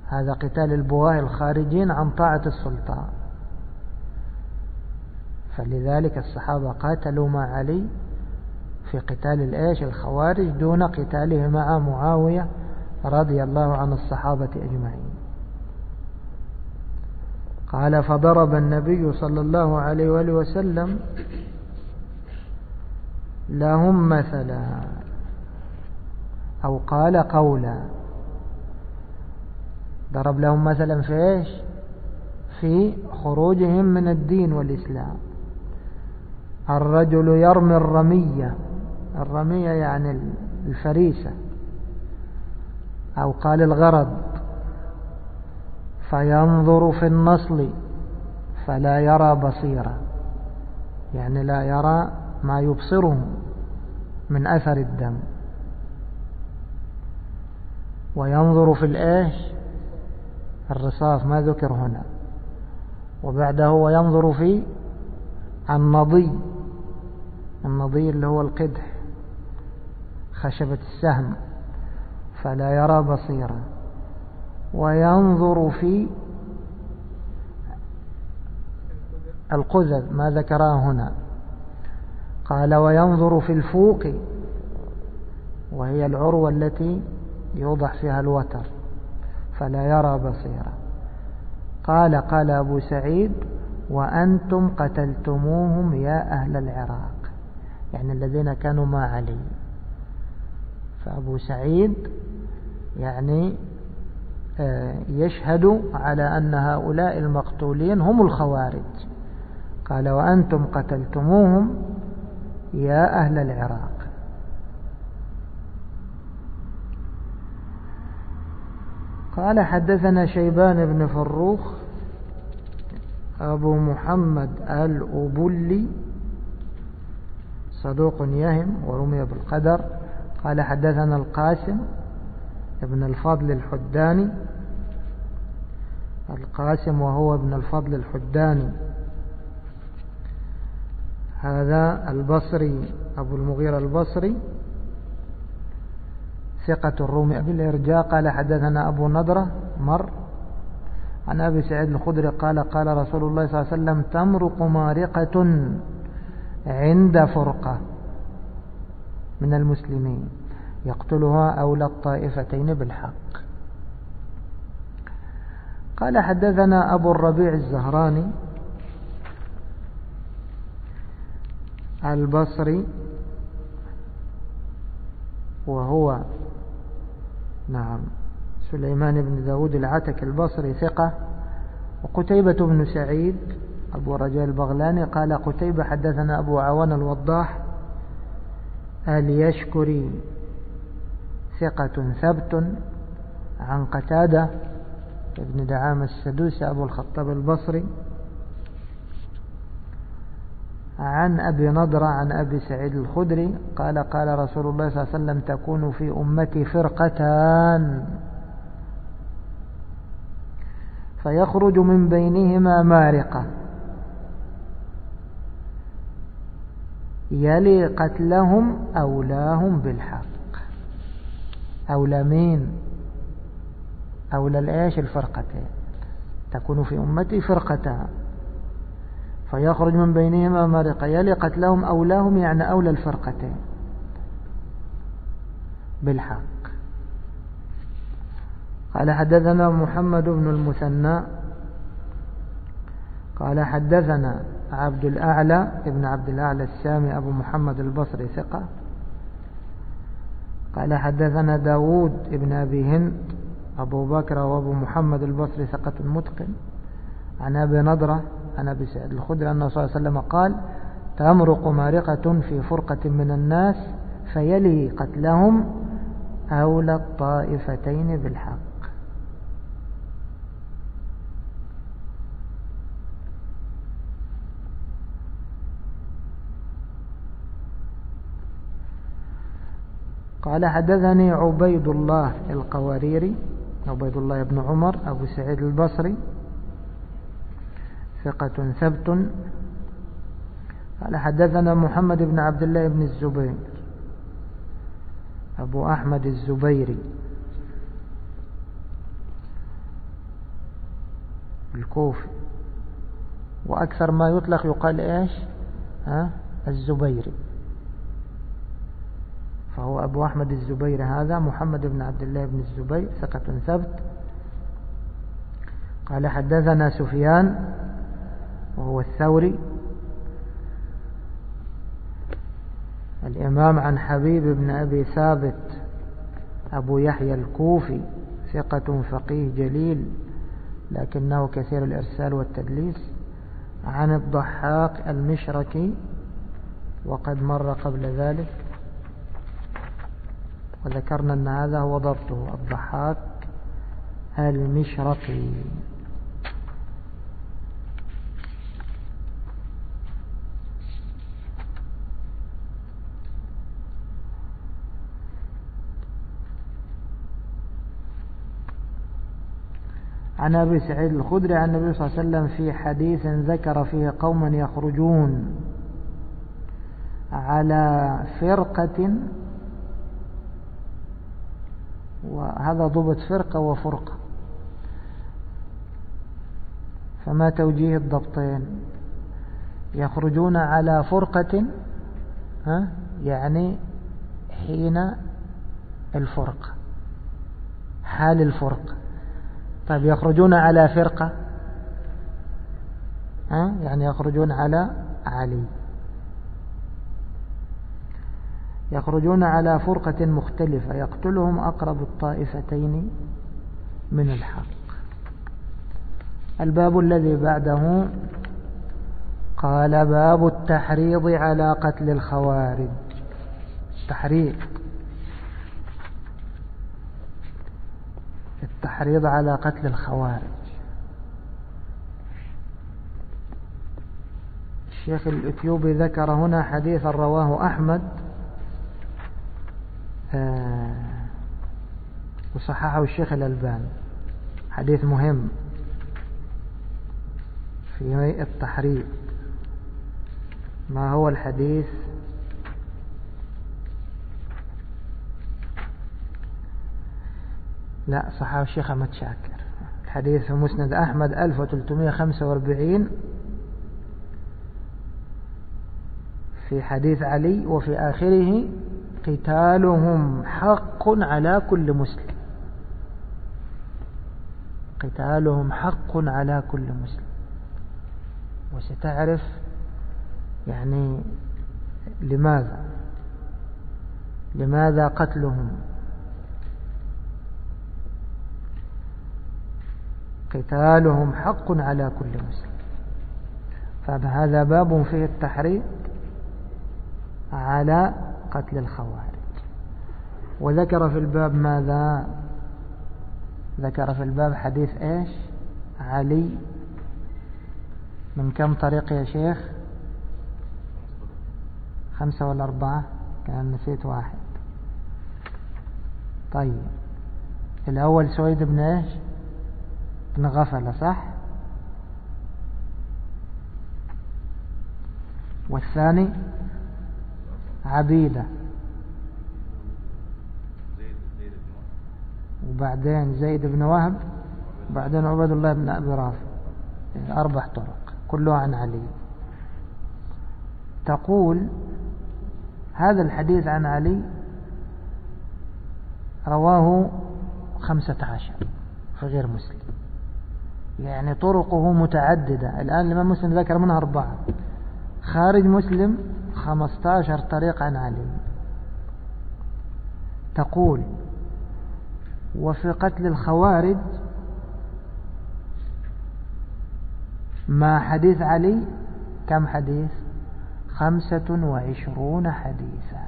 A: هذا قتال البغاة الخارجين عن طاعة السلطان. فلذلك الصحابة قاتلوا مع علي في قتال الخوارج دون قتاله مع معاوية رضي الله عن الصحابة أجمعين. قال فضرب النبي صلى الله عليه وآله وسلم لهم مثلا، أو قال قولا. ضرب لهم مثلا في إيش؟ في خروجهم من الدين والإسلام. الرجل يرمي الرمية يعني الفريسة، أو قال الغرض، فينظر في النصل فلا يرى بصيرا، يعني لا يرى ما يبصره من أثر الدم. وينظر في الرصاف ما ذكر هنا. وبعده وينظر في النضي اللي هو القدح، خشبة السهم، فلا يرى بصيرا. وينظر في القذذ ما ذكراه هنا. قال وينظر في الفوق، وهي العروة التي يوضع فيها الوتر، فلا يرى بصيرا. قال أبو سعيد وأنتم قتلتموهم يا أهل العراق، يعني الذين كانوا مع علي. فأبو سعيد يعني يشهد على أن هؤلاء المقتولين هم الخوارج. قال وأنتم قتلتموهم يا أهل العراق. قال حدثنا شيبان بن فروخ أبو محمد الأبلي صدوق يهم ورمي بالقدر. قال حدثنا القاسم ابن الفضل الحداني، القاسم وهو ابن الفضل الحداني، هذا البصري أبو المغيرة البصري ثقة الرومي بالإرجاء. قال حدثنا أبو نضرة عن أبي سعيد الخدري قال قال رسول الله صلى الله عليه وسلم تمرق مارقة عند فرقة من المسلمين يقتلها أولى الطائفتين بالحق. قال حدثنا أبو الربيع الزهراني البصري وهو سليمان بن داود العتك البصري ثقة. وقتيبة بن سعيد أبو رجاء البغلاني قال قتيبة حدثنا أبو عوان الوضاح اليشكري ثقة ثبت عن قتادة ابن دعامة السدوسي أبو الخطاب البصري عن أبي نضرة عن أبي سعيد الخدري قال قال رسول الله صلى الله عليه وسلم تكون في أمتي فرقتان فيخرج من بينهما مارقة يلي قتلهم أولاهم بالحق. أولى مين؟ أولى الفرقتين. تكون في أمتي فرقتان فيخرج من بينهما مارقة يلي قتلهم أولاهم، يعني أولى الفرقتين بالحق. قال حدثنا محمد بن المثنى قال حدثنا عبد الأعلى ابن عبد الأعلى السامي أبو محمد البصري ثقة. قال حدثنا داود ابن أبي هند أبو بكر وأبو محمد البصري ثقة متقن عن أبي نضرة عن أبي سعيد الخدري أن صلى الله عليه وسلم قال تمرق مارقة في فرقة من الناس فيلي قتلهم أولى الطائفتين بالحق. قال حدثني عبيد الله القواريري عبيد الله بن عمر أبو سعيد البصري ثقة ثبت. قال حدثنا محمد بن عبد الله بن الزبير أبو أحمد الزبيري الكوفي، وأكثر ما يطلق يقال إيش الزبيري. فهو أبو أحمد الزبيري هذا محمد بن عبد الله بن الزبير ثقة ثبت. قال حدثنا سفيان وهو الثوري الإمام عن حبيب بن أبي ثابت أبو يحيى الكوفي ثقة فقيه جليل لكنه كثير الإرسال والتدليس، عن الضحاك المشركي وقد مر قبل ذلك وذكرنا أن هذا هو ضبطه، الضحاك المشرقي. عن أبي سعيد الخدري عن النبي صلى الله عليه وسلم في حديث ذكر فيه قوما يخرجون على فرقة، وهذا ضبط فرقة وفرقة، فما توجيه الضبطين؟ يخرجون على فرقة يعني حين الفرقة، حال الفرقة. طيب يخرجون على فرقة يعني يخرجون على علي، يخرجون على فرقة مختلفة يقتلهم أقرب الطائفتين من الحق. الباب الذي بعده قال باب التحريض على قتل الخوارج. التحريض على قتل الخوارج. الشيخ الإثيوبي ذكر هنا حديثا رواه أحمد وصححه الشيخ الألباني، حديث مهم في التحريض. ما هو الحديث؟ لا، صححه الشيخ أحمد شاكر. الحديث في مسند أحمد 1345 في حديث علي، وفي آخره قتالهم حق على كل مسلم. قتالهم حق على كل مسلم. وستعرف يعني لماذا قتلهم. قتالهم حق على كل مسلم. فهذا باب فيه التحريض على قتل الخوارج. وذكر في الباب ماذا؟ ذكر في الباب حديث ايش؟ علي من كم طريق يا شيخ؟ 5 ولا 4؟ كان نسيت واحد. طيب الأول سويد بن ايش؟ بن غفلة، صح؟ والثاني عبيدة، وبعدين زيد بن وهب، وبعدين عبد الله بن أبي رافع. 4 طرق كلها عن علي. تقول هذا الحديث عن علي رواه 15 في غير مسلم، يعني طرقه متعددة. الآن الإمام مسلم ذكر منها 4، خارج مسلم 15 طريق عن علي. تقول وفي قتل الخوارج مع حديث علي كم حديث؟ 25 حديثا.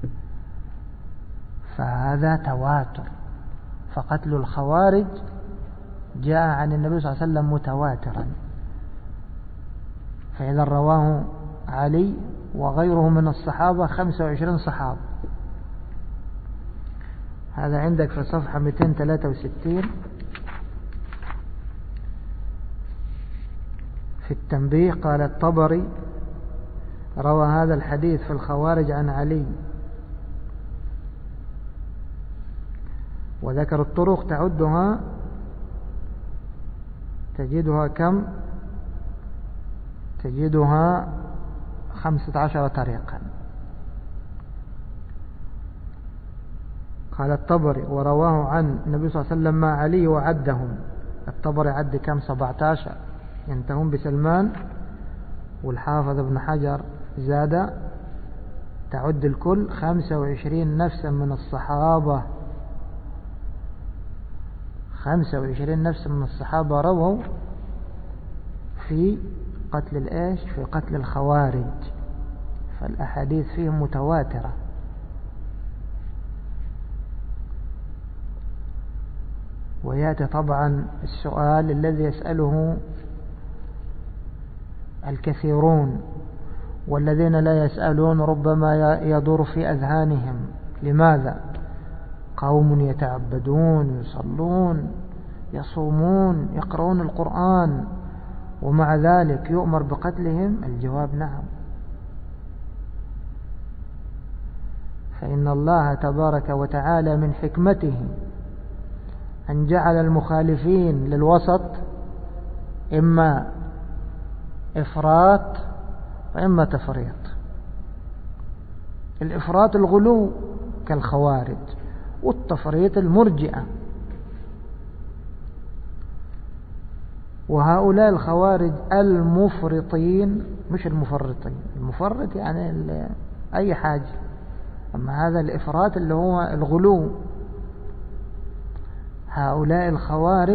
A: فهذا تواتر. فقتل الخوارج جاء عن النبي صلى الله عليه وسلم متواترا. فإذا رواه علي وغيره من الصحابة 25 صحابة. هذا عندك في صفحة 263 في التنبيه. قال الطبري روى هذا الحديث في الخوارج عن علي، وذكر الطرق تعدها تجدها كم؟ تجدها 15 طريقا. قال الطبري ورواه عن النبي صلى الله عليه وسلم مع علي وعدهم. الطبري عد كم؟ 17 ينتهون بسلمان، والحافظ ابن حجر زاد تعد الكل 25 نفسا من الصحابة. 25 نفسا من الصحابة رووا في قتل الإيش؟ في قتل الخوارج. فالأحاديث فيهم متواترة. ويأتي طبعا السؤال الذي يسأله الكثيرون، والذين لا يسألون ربما يدور في أذهانهم: لماذا قوم يتعبدون يصلون يصومون يقرؤون القرآن ومع ذلك يؤمر بقتلهم؟ الجواب نعم. فإن الله تبارك وتعالى من حكمته أن جعل المخالفين للوسط إما إفراط وإما تفريط. الإفراط الغلو كالخوارج، والتفريط المرجئة. وهؤلاء الخوارج المفرطين مش المفرطين. المفرط يعني أي حاجة، أما هذا الإفراط اللي هو الغلو. هؤلاء الخوارج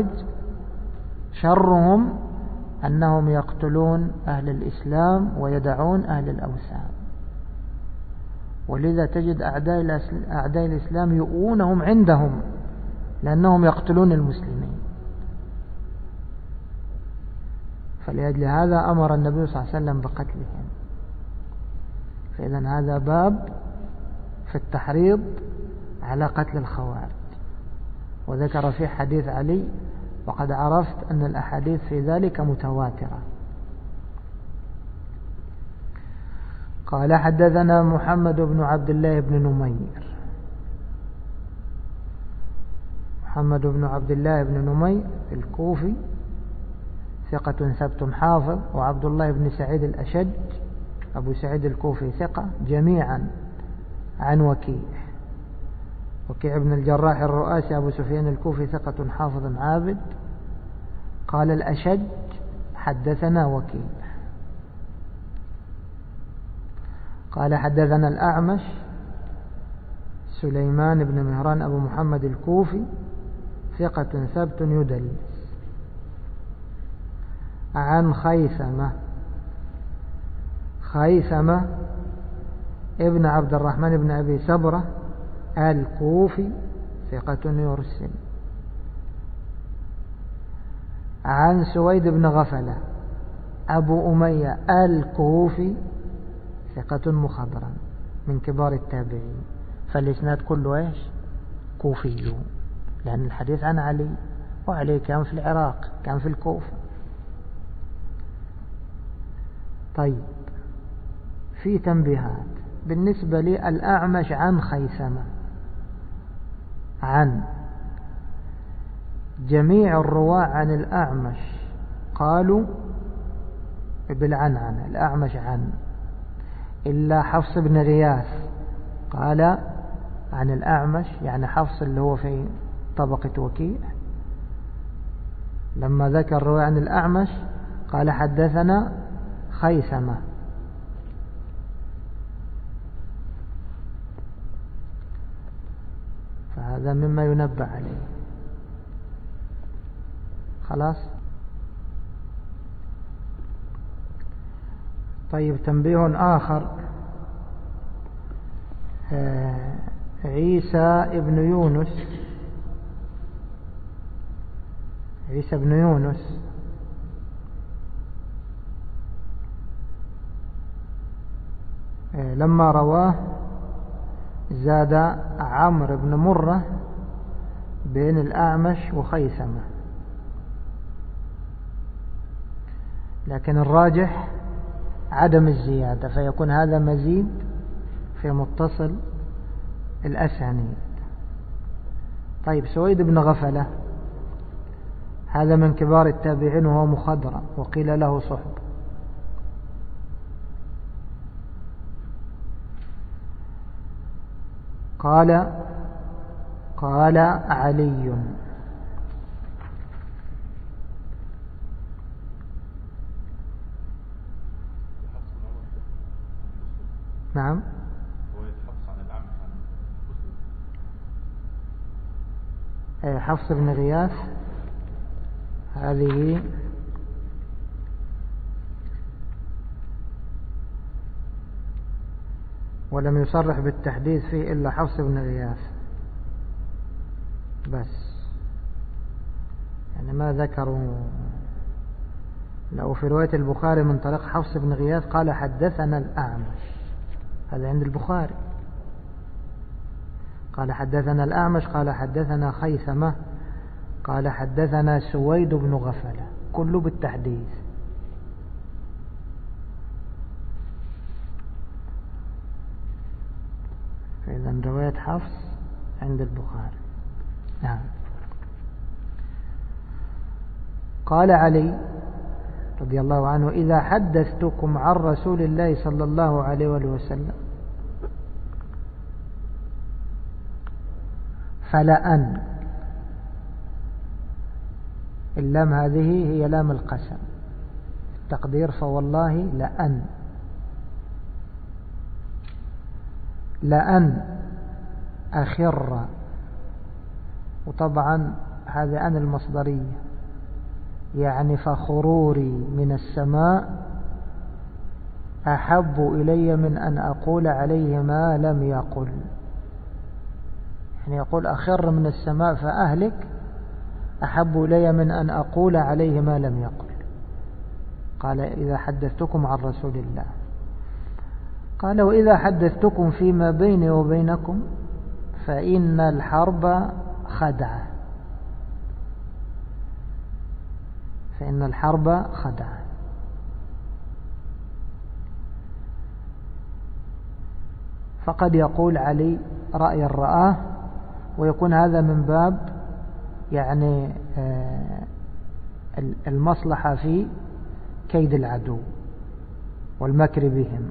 A: شرهم أنهم يقتلون أهل الإسلام ويدعون أهل الأوثان، ولذا تجد أعداء الإسلام يؤونهم عندهم لأنهم يقتلون المسلمين. فلأجل هذا أمر النبي صلى الله عليه وسلم بقتلهم. فإذن هذا باب في التحريض على قتل الخوارج. وذكر في حديث علي: وقد عرفت أن الأحاديث في ذلك متواترة. قال: حدثنا محمد بن عبد الله بن نمير. محمد بن عبد الله بن نمير الكوفي ثقة ثبت حافظ، وعبد الله بن سعيد الأشج أبو سعيد الكوفي ثقة، جميعا عن وكيع بن الجراح الرؤاسي أبو سفيان الكوفي ثقة حافظ عابد. قال الأشج: حدثنا وكيع. قال: حدثنا الأعمش سليمان بن مهران أبو محمد الكوفي ثقة ثبت يدلس، عن خيثمة ابن عبد الرحمن بن أبي سبرة الكوفي ثقة يرسل، عن سويد بن غفلة أبو أمية الكوفي ثقة مخضرا من كبار التابعين. فالإسناد كله إيش؟ كوفي، لأن الحديث عن علي، وعلي كان في العراق، كان في الكوفة. طيب، في تنبيهات بالنسبة للأعمش عن خيثمة. عن جميع الرواة عن الأعمش قالوا بالعنعنة، الأعمش عن، إلا حفص بن غياث قال عن الأعمش، يعني حفص اللي هو في طبقة وكيع، لما ذكر الرواية عن الأعمش قال: حدثنا خيثمة. فهذا مما ينبه عليه. خلاص. طيب، تنبيه آخر: عيسى بن يونس لما رواه زاد عمرو بن مرة بين الأعمش وخيثمة، لكن الراجح عدم الزيادة، فيكون هذا مزيد في متصل الأسانيد. طيب، سويد بن غفلة هذا من كبار التابعين وهو مخضرم وقيل له صحب. قال علي. نعم. حفص بن غياث هذه ولم يصرح بالتحديث فيه إلا حفص بن غياث بس، يعني ما ذكروا. لو في رواية البخاري من طريق حفص بن غياث قال حدثنا الأعمش، هذا عند البخاري. قال حدثنا الأعمش، قال حدثنا خيثمة، قال حدثنا سويد بن غفلة، كله بالتحديث. فإذا رواية حفص عند البخاري. نعم. قال علي رضي الله عنه: إذا حدثتكم عن رسول الله صلى الله عليه وسلم فلأن، اللام هذه هي لام القسم، التقدير فوالله لأن أخر، وطبعا هذا أن المصدرية، يعني فخروري من السماء أحب إلي من أن أقول عليه ما لم يقل. يعني يقول أخر من السماء فأهلك أحب إلي من أن أقول عليه ما لم يقل. قال: إذا حدثتكم عن رسول الله. قال: وإذا حدثتكم فيما بيني وبينكم فإن الحرب خدعة. فإن الحرب خدعة. فقد يقول علي رأي رآه، ويكون هذا من باب يعني المصلحة في كيد العدو والمكر بهم.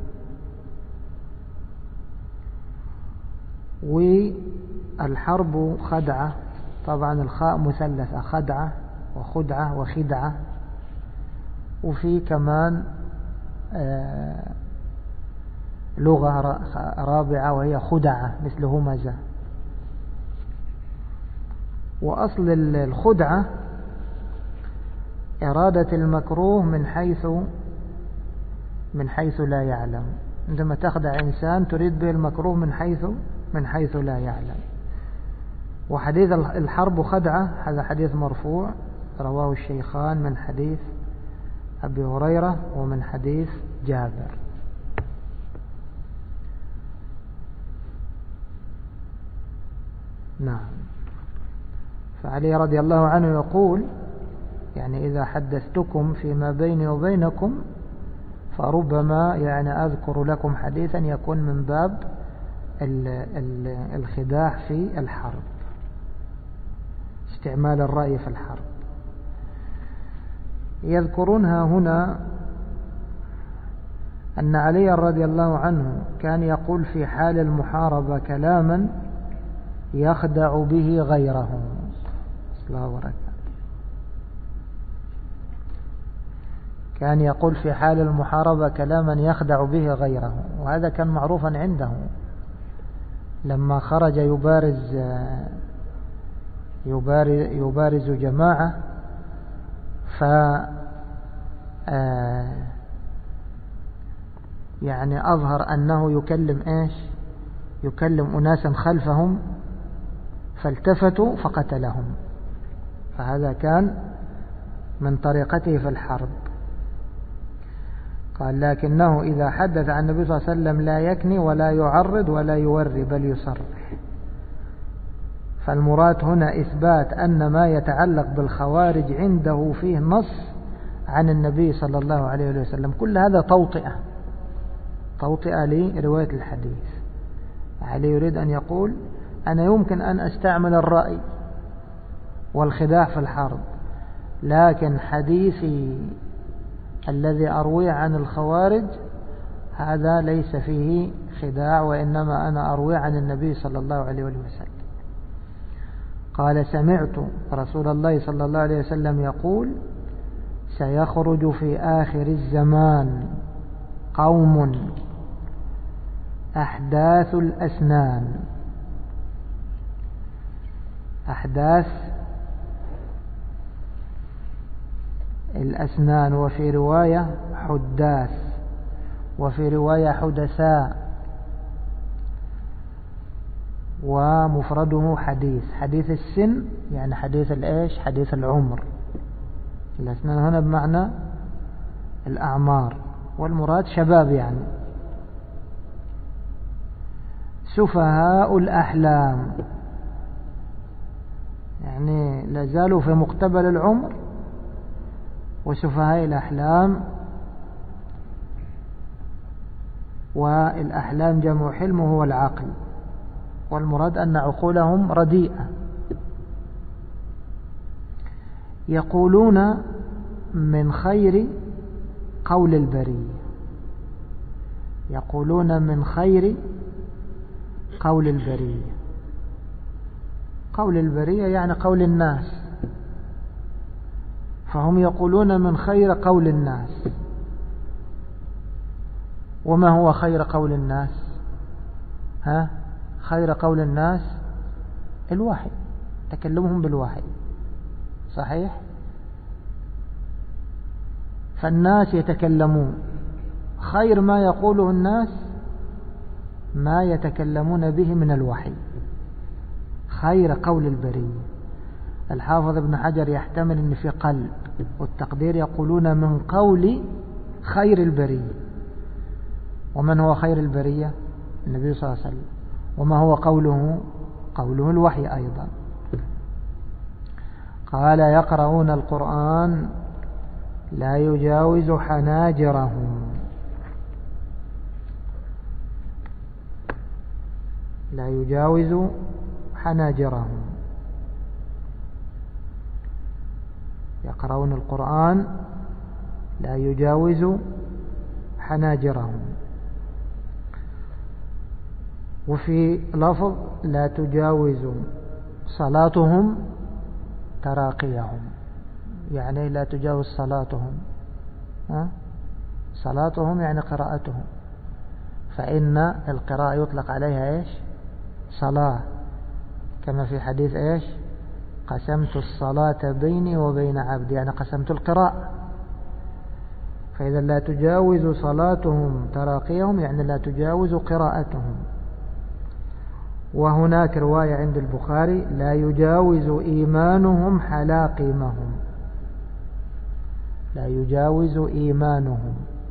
A: والحرب خدعة، طبعا الخاء مثلثة، خدعة وخدعة وخدعة. وفي كمان لغة رابعة وهي خدعة مثل همزة. وأصل الخدعة إرادة المكروه من حيث لا يعلم. عندما تخدع إنسان تريد به المكروه من حيث لا يعلم. وحديث الحرب خدعة هذا حديث مرفوع رواه الشيخان من حديث أبي هريرة ومن حديث جابر. نعم. فعلي رضي الله عنه يقول: يعني إذا حدثتكم فيما بيني وبينكم فربما يعني أذكر لكم حديثا يكون من باب الخداع في الحرب، استعمال الرأي في الحرب. يذكرونها هنا أن علي رضي الله عنه كان يقول في حال المحاربة كلاما يخدع به غيره. الله وبركاته. كان يقول في حال المحاربة كلاما يخدع به غيره، وهذا كان معروفا عنده. لما خرج يبارز جماعة يعني أظهر أنه يكلم أناسا خلفهم فالتفتوا فقتلهم. فهذا كان من طريقته في الحرب. قال: لكنه إذا حدث عن النبي صلى الله عليه وسلم لا يكني ولا يعرض ولا يوري بل يصرح. فالمراد هنا إثبات أن ما يتعلق بالخوارج عنده فيه نص عن النبي صلى الله عليه وسلم. كل هذا توطئة لرواية الحديث. علي يريد أن يقول: أنا يمكن أن أستعمل الرأي والخداع في الحرب، لكن حديثي الذي أروي عن الخوارج هذا ليس فيه خداع، وإنما أنا أروي عن النبي صلى الله عليه وسلم. قال: سمعت رسول الله صلى الله عليه وسلم يقول: سيخرج في آخر الزمان قوم أحداث الأسنان. أحداث الأسنان، وفي رواية حداث، وفي رواية حدثاء، ومفرده حديث. حديث السن يعني حديث الإيش؟ حديث العمر. الأسنان هنا بمعنى الأعمار، والمراد شباب يعني. سفهاء الأحلام يعني لازالوا في مقتبل العمر، وسفهاء الأحلام، والأحلام جمع حلم هو العقل، والمراد أن عقولهم رديئة. يقولون من خير قول البرية. يقولون من خير قول البرية. قول البرية يعني قول الناس، فهم يقولون من خير قول الناس. وما هو خير قول الناس؟ خير قول الناس الوحي، تكلمهم بالوحي، صحيح؟ فالناس يتكلمون، خير ما يقوله الناس ما يتكلمون به من الوحي، خير قول البرية. الحافظ ابن حجر يحتمل أن في قلب، والتقدير يقولون من قول خير البرية. ومن هو خير البرية؟ النبي صلى الله عليه وسلم. وما هو قوله؟ قوله الوحي أيضا. قال: يقرؤون القرآن لا يجاوز حناجرهم. لا يجاوز حناجرهم. يقرؤون القرآن لا يجاوز حناجرهم. وفي لفظ لا تجاوز صلاتهم تراقيهم، يعني لا تجاوز صلاتهم. صلاتهم يعني قراءتهم، فإن القراءة يطلق عليها إيش؟ صلاة، كما في حديث إيش؟ قسمت الصلاة بيني وبين عبدي، يعني قسمت القراءة. فإذا لا تجاوز صلاتهم تراقيهم يعني لا تجاوز قراءتهم. وهناك رواية عند البخاري لا يجاوز إيمانهم حلاقمهم. لا يجاوز إيمانهم.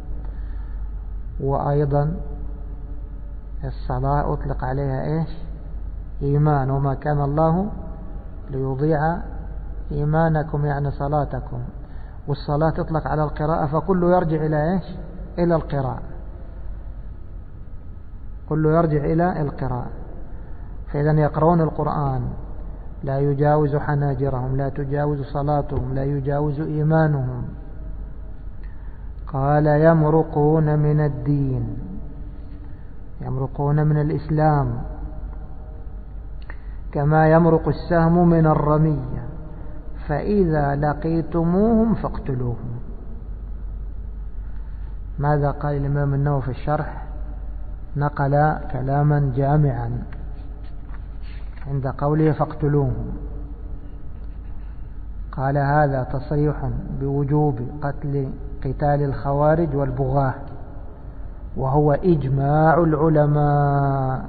A: وأيضا الصلاة أطلق عليها إيش؟ إيمان. وما كان الله ليضيع إيمانكم يعني صلاتكم. والصلاة تطلق على القراءة، فكله يرجع إلى إيش؟ إلى القراءة. كله يرجع إلى القراءة. فإذا يقرؤون القرآن لا يجاوز حناجرهم، لا تجاوز صلاتهم، لا يجاوز إيمانهم. قال: يمرقون من الدين، يمرقون من الإسلام كما يمرق السهم من الرمية، فإذا لقيتموهم فاقتلوهم. ماذا قال الإمام النووي في الشرح؟ نقل كلاما جامعا عند قوله فاقتلوهم. قال: هذا تصريح بوجوب قتال الخوارج والبغاة، وهو إجماع العلماء.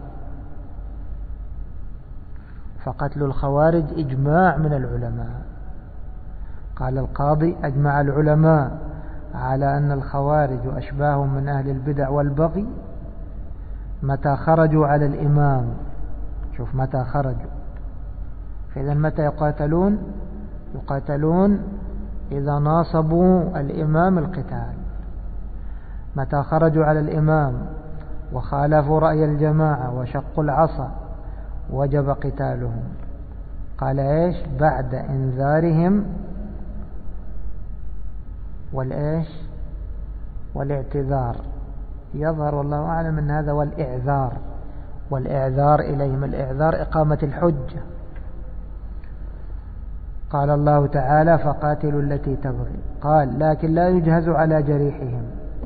A: فقتل الخوارج إجماع من العلماء. قال القاضي: أجمع العلماء على أن الخوارج أشباه من أهل البدع والبغي متى خرجوا على الإمام. شوف، متى خرجوا. فإذا متى يقاتلون؟ يقاتلون إذا ناصبوا الإمام القتال. متى خرجوا على الإمام وخالفوا رأي الجماعة وشقوا العصا وجب قتالهم. قال إيش؟ بعد إنذارهم والاعتذار. يظهر والله أعلم أن هذا والإعذار إليهم. الإعذار إقامة الحجة. قال الله تعالى فقاتلوا التي تبغي. قال لكن لا يجهز على جريحهم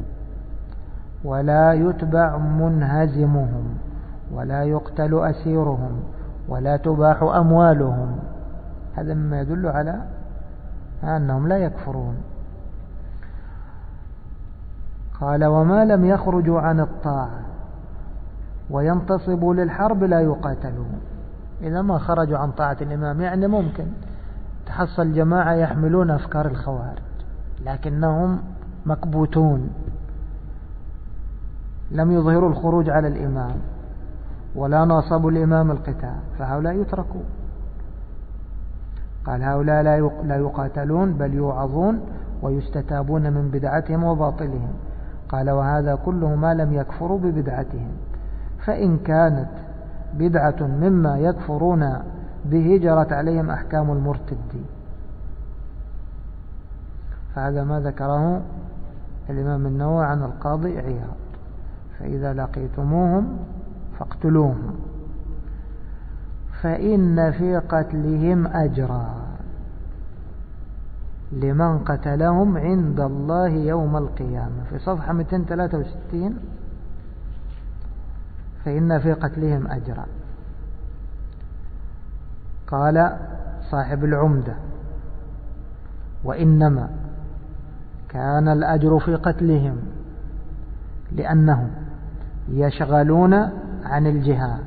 A: ولا يتبع منهزمهم ولا يقتل أسيرهم ولا تباح أموالهم. هذا مما يدل على أنهم لا يكفرون. قال وما لم يخرجوا عن الطاعة وينتصبوا للحرب لا يقاتلون. إذا ما خرجوا عن طاعة الإمام يعني ممكن تحصل جماعة يحملون أفكار الخوارج لكنهم مكبوتون لم يظهروا الخروج على الإمام ولا ناصبوا الإمام القتال، فهؤلاء يتركون. قال هؤلاء لا يقاتلون بل يوعظون ويستتابون من بدعتهم وباطلهم. قال وهذا كله ما لم يكفروا ببدعتهم، فإن كانت بدعة مما يكفرون به جرت عليهم أحكام المرتدين. فهذا ما ذكره الإمام النووي عن القاضي عياض. فإذا لقيتموهم فاقتلوهم فإن في قتلهم أجرا لمن قتلهم عند الله يوم القيامة. في صفحة 263 فإن في قتلهم أجرا. قال صاحب العمدة وإنما كان الأجر في قتلهم لأنهم يشغلون عن الجهاد.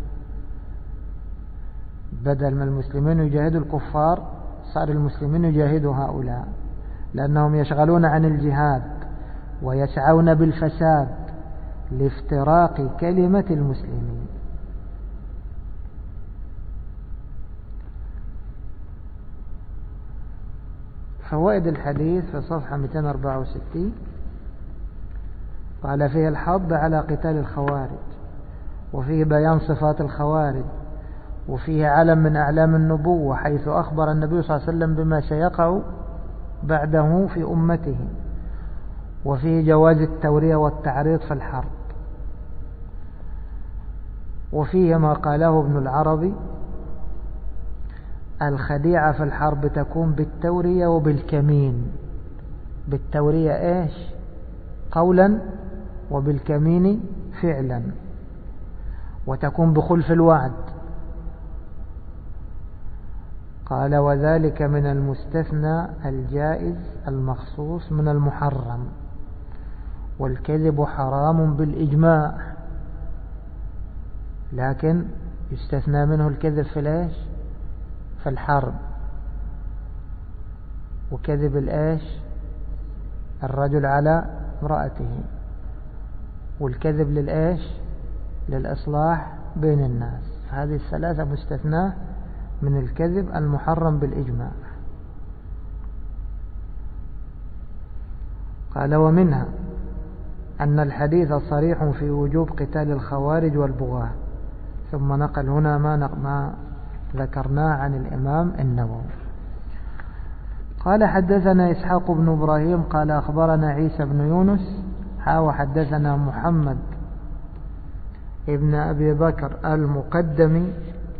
A: بدل ما المسلمين يجاهدوا الكفار صار المسلمين يجاهدوا هؤلاء، لأنهم يشغلون عن الجهاد ويسعون بالفساد لافتراق كلمة المسلمين. فوائد الحديث في صفحة 264 قال فيه الحض على قتال الخوارج، وفيه بيان صفات الخوارج، وفيه علم من أعلام النبوة حيث أخبر النبي صلى الله عليه وسلم بما سيقع بعده في أمته، وفيه جواز التورية والتعريض في الحرب، وفيه ما قاله ابن العربي الخديعة في الحرب تكون بالتورية وبالكمين. بالتورية إيش؟ قولا، وبالكمين فعلا، وتكون بخلف الوعد. قال وذلك من المستثنى الجائز المخصوص من المحرم، والكذب حرام بالإجماع، لكن يستثنى منه الكذب في الإيش؟ في الحرب. وكذب الإيش؟ الرجل على امرأته. والكذب للإيش؟ للإصلاح بين الناس. فهذه الثلاثة مستثناة من الكذب المحرم بالإجماع. قال ومنها أن الحديث صريح في وجوب قتال الخوارج والبغاة. ثم نقل هنا ما ذكرناه عن الإمام النووي. قال حدثنا إسحاق بن إبراهيم قال أخبرنا عيسى بن يونس وحدثنا محمد ابن أبي بكر المقدمي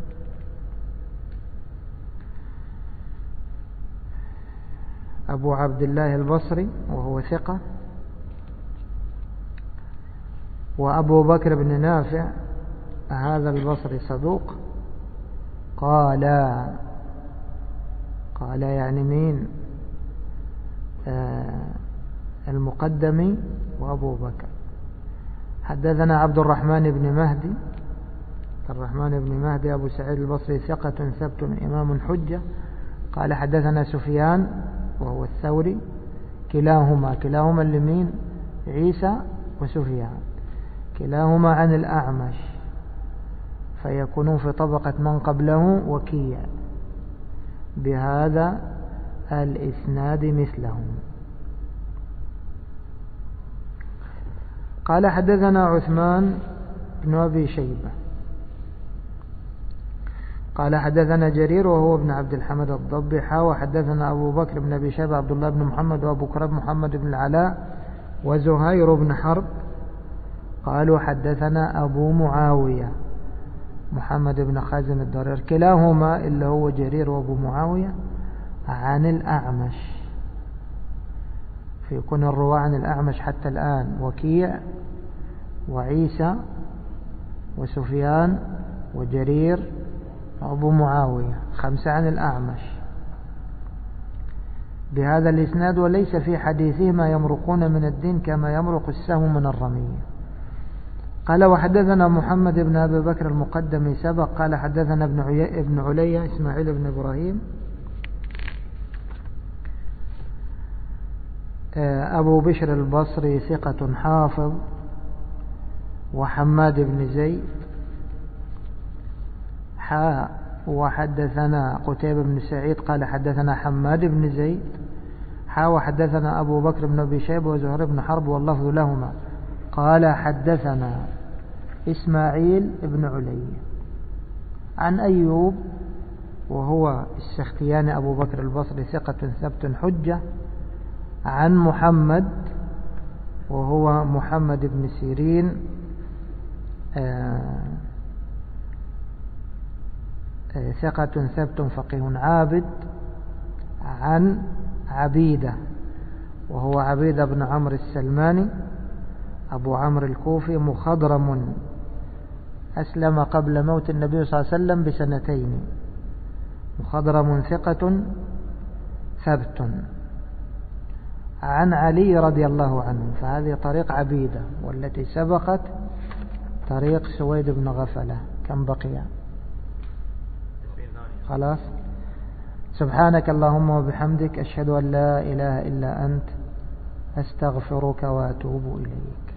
A: أبو عبد الله البصري وهو ثقة، وأبو بكر بن نافع هذا البصري صدوق. قال يعني مين؟ المقدمي وأبو بكر. حدثنا عبد الرحمن بن مهدي أبو سعيد البصري ثقة ثبت إمام حجة. قال حدثنا سفيان وهو الثوري، كلاهما لمين؟ عيسى وسفيان، كلاهما عن الأعمش، فيكونون في طبقة من قبله وكيع بهذا الإسناد مثلهم. قال حدثنا عثمان بن أبي شيبة قال حدثنا جرير وهو ابن عبد الحمد الضبي وحدثنا أبو بكر بن أبي شيبة عبد الله بن محمد وأبو كريب محمد بن العلاء وزهير بن حرب قالوا حدثنا أبو معاوية محمد بن خازم الضرير كلاهما اللي هو جرير وأبو معاوية عن الأعمش. فيكون الرواة عن الأعمش حتى الآن وكيع وعيسى وسفيان وجرير وأبو معاوية، 5 عن الأعمش بهذا الإسناد. وليس في حديثهما يمرقون من الدين كما يمرق السهم من الرمية. قال وحدثنا محمد بن أبي بكر المقدمي سبق قال حدثنا ابن علي إسماعيل بن إبراهيم أبو بشر البصري ثقة حافظ وحماد بن زيد وحدثنا قتيبة بن سعيد قال حدثنا حماد بن زيد وحدثنا أبو بكر بن أبي شيبة وزهير بن حرب واللفظ لهما قال حدثنا إسماعيل بن علي عن أيوب وهو السختياني أبو بكر البصري ثقة ثبت حجة عن محمد وهو محمد بن سيرين ثقة ثبت فقيه عابد عن عبيدة وهو عبيدة بن عمرو السلماني أبو عمرو الكوفي مخضرم أسلم قبل موت النبي صلى الله عليه وسلم ب2 مخضرم ثقة ثبت عن علي رضي الله عنه. فهذه طريق عبيدة والتي سبقت طريق سويد بن غفلة. كم بقي؟ خلاص. سبحانك اللهم وبحمدك أشهد أن لا إله إلا أنت أستغفرك وأتوب إليك.